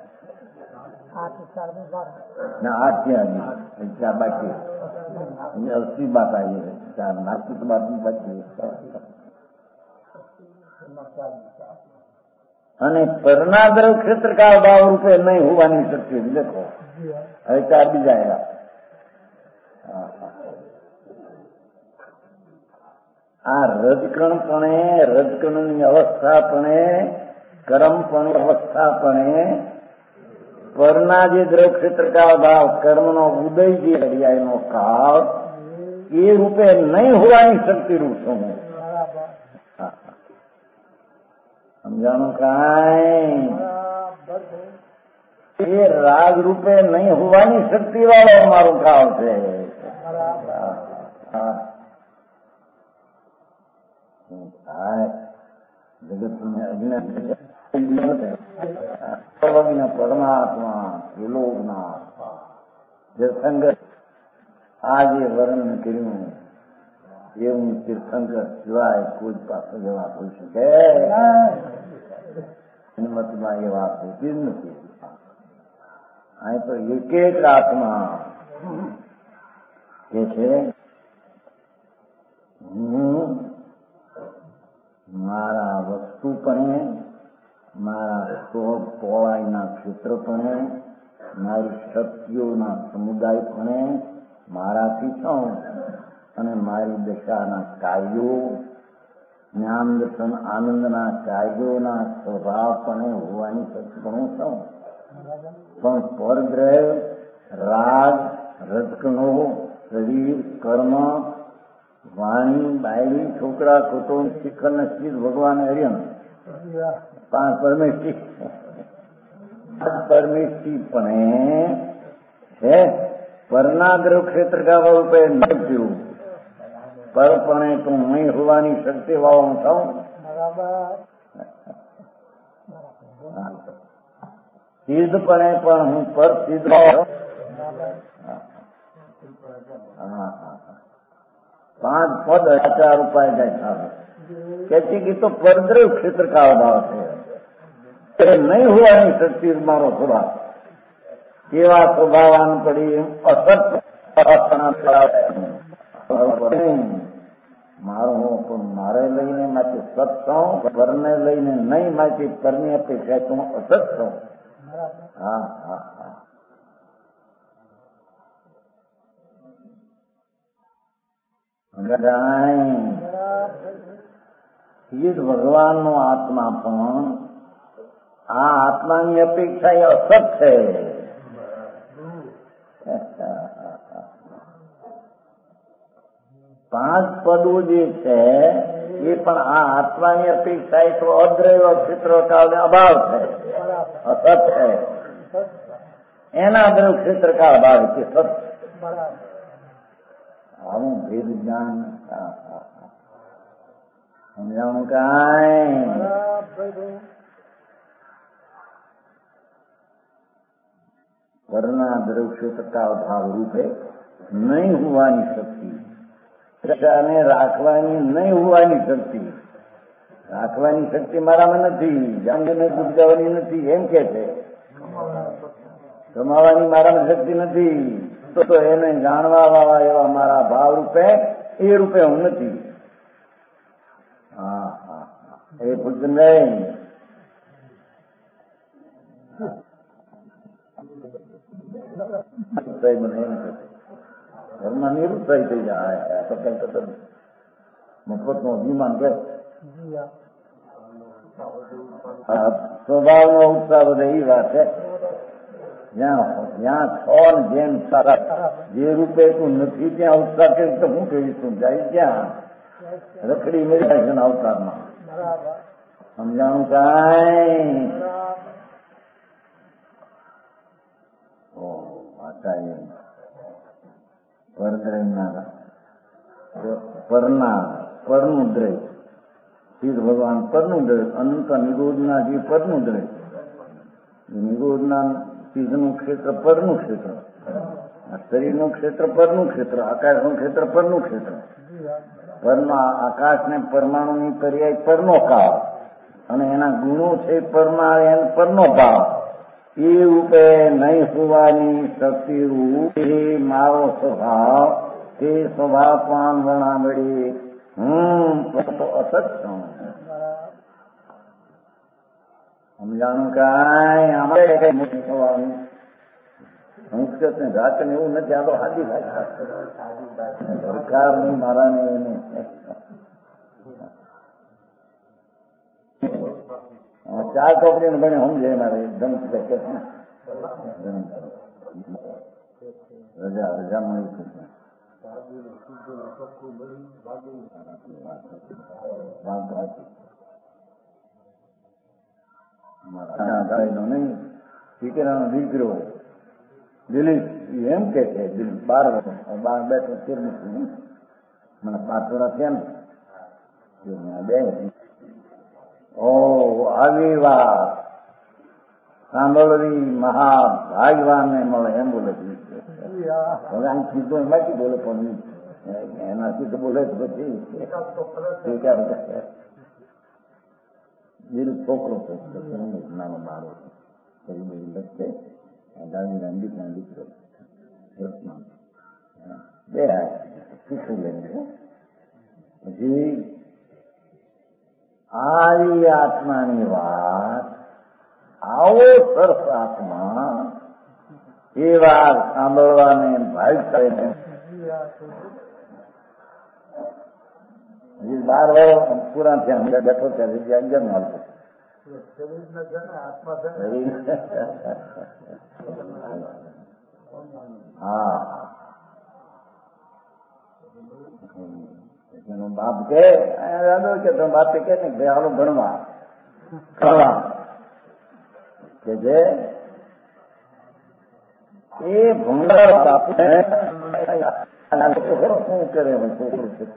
8 થયા બાકી 80 बात आई है. 4 नास्तिक बात बाकी. અને પરના દ્રવ ક્ષેત્રકાળ ભાવ રૂપે નહીં હોવાની શક્તિ દેખો. હવે 4 બીજા આવ્યા. આ રજકણની અવસ્થાપણે, કર્મપણે અવસ્થાપણે પરના જે દ્રવ ક્ષેત્રકાળ ભાવ કર્મનો ઉદય જે ઘડિયાળનો કાળ એ રૂપે નહીં હોવાની શક્તિ રૂપ છું. સમજાણું કાંઈ? એ રાગ રૂપે નહીં હોવાની શક્તિ વાળો મારું કાળ છે. જગત પરમાત્મા ત્રિલોકના તીર્થંકર આ જે વર્ણન કર્યું એવું તીર્થંકર સિવાય કોઈ પાસે જવા હોઈ શકે હિંમતમાં એ વાત હોતી જ નથી. અહીં તો એક એક આત્મા કે છે હું મારા વસ્તુપણે, મારા પહોળાઈના ક્ષેત્રપણે, મારી શક્તિઓના સમુદાયપણે મારાથી છું અને મારી દશાના કાર્યો, જ્ઞાન દર્શન આનંદના કાર્યોના સ્વભાવપણે હોવાની શક્તિપણું છું. પણ પરદ્રવ, રાગ, રજકણો, શરીર, કર્મ, વાણી, બાયડી, છોકરા, કુટુંબ, શિખર ને સ્થિત ભગવાન હરિયમ 5 પરમેષ્ઠી પણ है पરના द्रव क्षेत्र का रूपे न पीવું પરપણે તું નહીં હોવાની શક્તિ વાળો થાઉં સિદ્ધપણે પણ હું પર સિદ્ધ पांच पद 4 उपाय था कहती कि तो परद्रव क्षेत्र का अभाव है नहीं हुआ नहीं शक्ति मारो स्वभाव केवा स्वभावान पड़ी असत्य मारो पण मारे लईने माथी सत छूं परने लईने नहीं माथी पરની अपेक्षा તું असत छूं हाँ हाँ हाँ સિદ્ધ ભગવાનનો આત્મા પણ આ આત્માની અપેક્ષા એ અસત છે. પાંચ પદો જે છે એ પણ આ આત્માની અપેક્ષા એ તો અદ્રૈવ ક્ષેત્રકાળને અભાવ છે, અસત છે. એના દ્રવ ક્ષેત્રકાળ અભાવ છે સત. આવું ભેદ જ્ઞાન સમજાણું કાંઈ પરના દ્રવ ક્ષેત્રકાળ ભાવ રૂપે નહીં હોવાની શક્તિ અને રાખવાની નહીં હોવાની શક્તિ. રાખવાની શક્તિ મારામાં નથી, જાંગને ગુજગાવાની નથી એમ કે છે. કમાવાની મારામાં શક્તિ નથી તો એને જાણવા વાળા એવા મારા ભાવ રૂપે એ રૂપે હું નથી. હા હા એ પૂછતું નહીં. ઘરમાં નિરુત્સાહી થઈ જાય તો કઈ કતો મફતનો અભિમાન કે સ્વભાવનો ઉત્સાહ વધે એ વાત છે. જ્યાં છો ને જેમ સારા જે રૂપે તું નથી ત્યાં ઉત્સાહ કે તો હું કહીશ તું જાય ક્યાં રખડી મેળવી જાય છે ને અવતારમાં. સમજાણું કાંઈ પરનું દ્રય સિદ્ધ ભગવાન પરનું દ્રય અનંત નિરોધના જે પરનું દ્રય નિરોધના સિદ્ધનું ક્ષેત્ર પરનું ક્ષેત્ર, શરીરનું ક્ષેત્ર પરનું ક્ષેત્ર, આકાશનું ક્ષેત્ર પરનું ક્ષેત્ર. પરના આકાશને પરમાણુની પર્યાય પરનો કાળ અને એના ગુણો છે પરના એને પરનો ભાવ એ રૂપે નહીં હોવાની શક્તિ રૂપ એ મારો સ્વભાવ તે સ્વભાવ પણ વણામડી હું અસત છું. સમજાણું કાંઈ અમારે કઈ મોટી થવાનું સંસ્કૃત ને જાત ને એવું નથી. આ તો હાથી ભાષા સરકાર નહીં મારા ને એને ચાર ચોપડીને ભણે સમજે મારે એકદમ રજા રજા મળી છે. નહીં દીકરાનો દીકરો દિલીપ એમ કે છે 12 વર્ષ 12 13 મને 5 વર્ષ થયા ને બે આવી વાત સાંભળવી મહાભાગ્યવાન ને મળે એમ બોલે છે. હવે આમ સીધો એમાંથી બોલે પણ એનાથી તો બોલે તો પછી છોકરો નાનો બાળો લખશે દાદીના દીકરા દીકરો બે શીખવું લઈને પછી આવી આત્માની વાત આવો સરસ આત્મા એ વાત સાંભળવાને ભાગ કરીને હજી 12 વર્ષ પૂરા થયા બેઠો ત્યારે 11 મળતો. હા એનો બાપ કે બાપે કે ને ભાઈ હાલો ભણવા કરવા કે જે એ ભણનાર બાપુ શું કરે છોકરું છે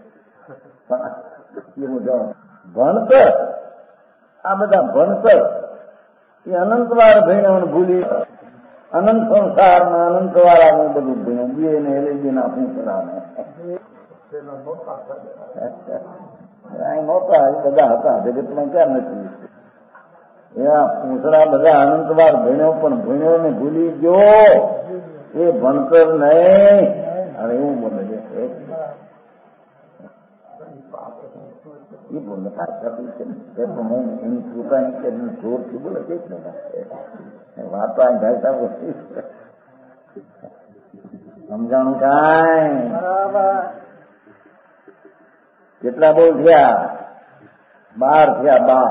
ભણતર, આ બધા ભણતર એ અનંતવાર ભણ્યા ભૂલી અનંત સંસારમાં અનંતવાળાનું બધું ભણ્યું બે ને એલએલબી ના પૂછડાને નહોતા એ બધા હતા જગતમાં ક્યાં નથી એવા પૂછડા બધા અનંતવાર ભણ્યો પણ ભણ્યો ને ભૂલી ગયો એ ભણતર નહીં. હવે એવું બોલે છે એ બોલતા એની પોતાની જોરથી બોલે છે વાતો સમજાણું કાંઈ કેટલા બોલ થયા? 12 થયા.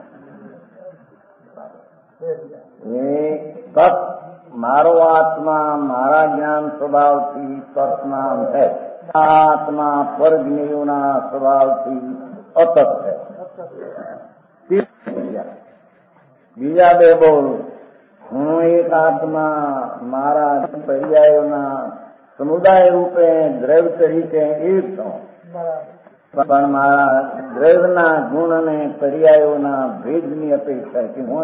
12 મારો આત્મા મારા જ્ઞાન સ્વભાવથી તત્નામ છે. આત્મા પરજ્ઞેયોના સ્વભાવથી અતત છે. બીજા બે બોલ હું એક આત્મા મારા પર્યાયોના સમુદાય રૂપે દ્રવ્ય તરીકે એક છું પણ મારા દ્રવ્યના ગુણ અને પર્યાયોના ભેદની અપેક્ષા કે હું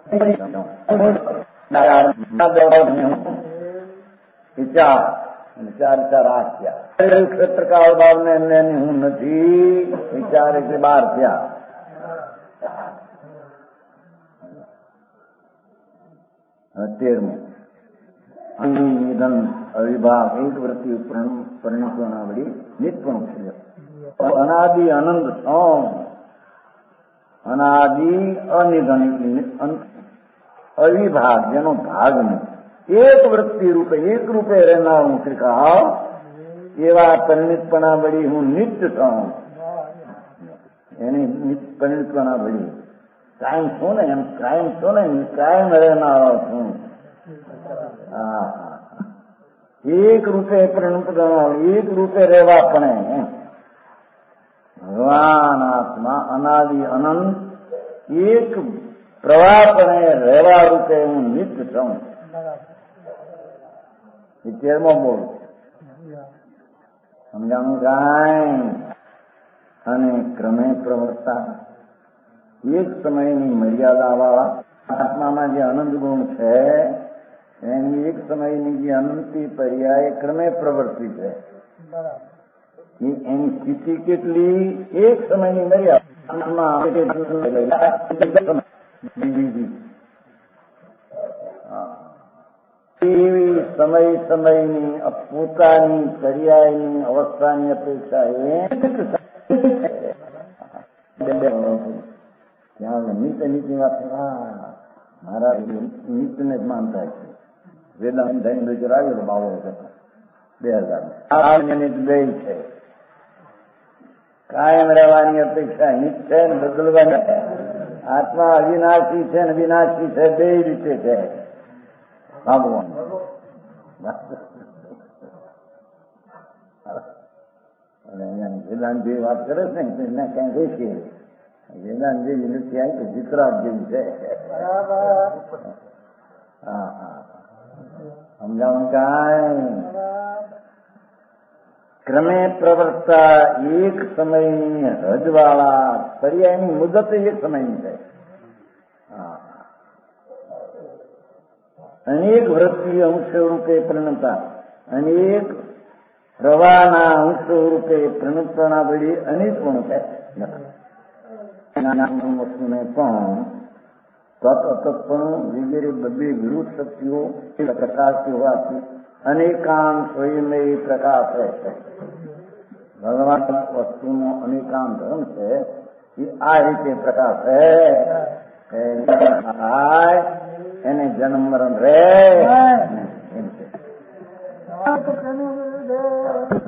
વિચાર આખ્યા ક્ષેત્રકાળ ભાવને એમને હું નથી વિચાર એટલે 12 થયા. નિધન અવિભાગ એક વૃત્તિ પરિણિતોનાવડી નિત્પણું છે. અનાદિ આનંદ અનાદિ અનિધન અવિભાગ જેનો ભાગ નહીં એક વૃત્તિ રૂપે એક રૂપે રહેનાર હું શ્રીકા એવા પરિણિતપણા વળી હું નિત્ય છું. એની પરિણિતપણા વળી કાયમ છું ને એમ કાયમ છું ને કાયમ રહેનારો છું. એક રૂપે પરિણિત એક રૂપે રહેવા પણ ભગવાન આત્મા અનાદિ અનંત એક પ્રવાહપણે રહેવા રૂપે હું નિત્ય છું. 13મો બોલ સમજાણું કાંઈ? અને ક્રમે પ્રવર્તા એક સમયની મર્યાદા વાળા આત્મામાં જે આનંદ ગુણ છે એની એક સમયની જે અનંતી પર્યાય ક્રમે પ્રવૃત્તિ છે એની સ્થિતિ કેટલી? એક સમયની મર્યાદા એવી સમયની પોતાની પર્યાયની અવસ્થાની અપેક્ષા ત્યાં નીચે વાત મારા નીચને જ માનતા છે. વેદાંત થઈને વિચાર આવ્યો બાવો 2000 મિનિટ બે છે. કાયમ રહેવાની અપેક્ષા નીચ છે ને બદલવાની. આત્મા અવિનાશી છે ને વિનાશી છે બે રીતે છે. ભાગવાન વેદાંત જે વાત કરે છે ને એને કઈ દેખીએ વેદાંત જેવી નથી આવી તો જીતરાજ જેવી છે. સમજાવું કાંઈ? ક્રમે પ્રવર્તા એક સમયની હદવાળા પર્યાયની મુદત એક સમયની છે. અનેક વૃત્તિ અંશ રૂપે પરિણતા અનેક પ્રવાહના અંશ રૂપે પરિણતના વળી અનેક પણ છે. વસ્તુને પણ તત્પણું વગેરે બબે વિરુદ્ધ શક્તિઓ પ્રકાશતી હોવાથી અનેકાંત સ્વયં પ્રકાશ છે. ભગવાન વસ્તુનો અનેકાંત ધર્મ છે એ આ રીતે પ્રકાશ છે. એને જન્મ મરણ રે એમ છે.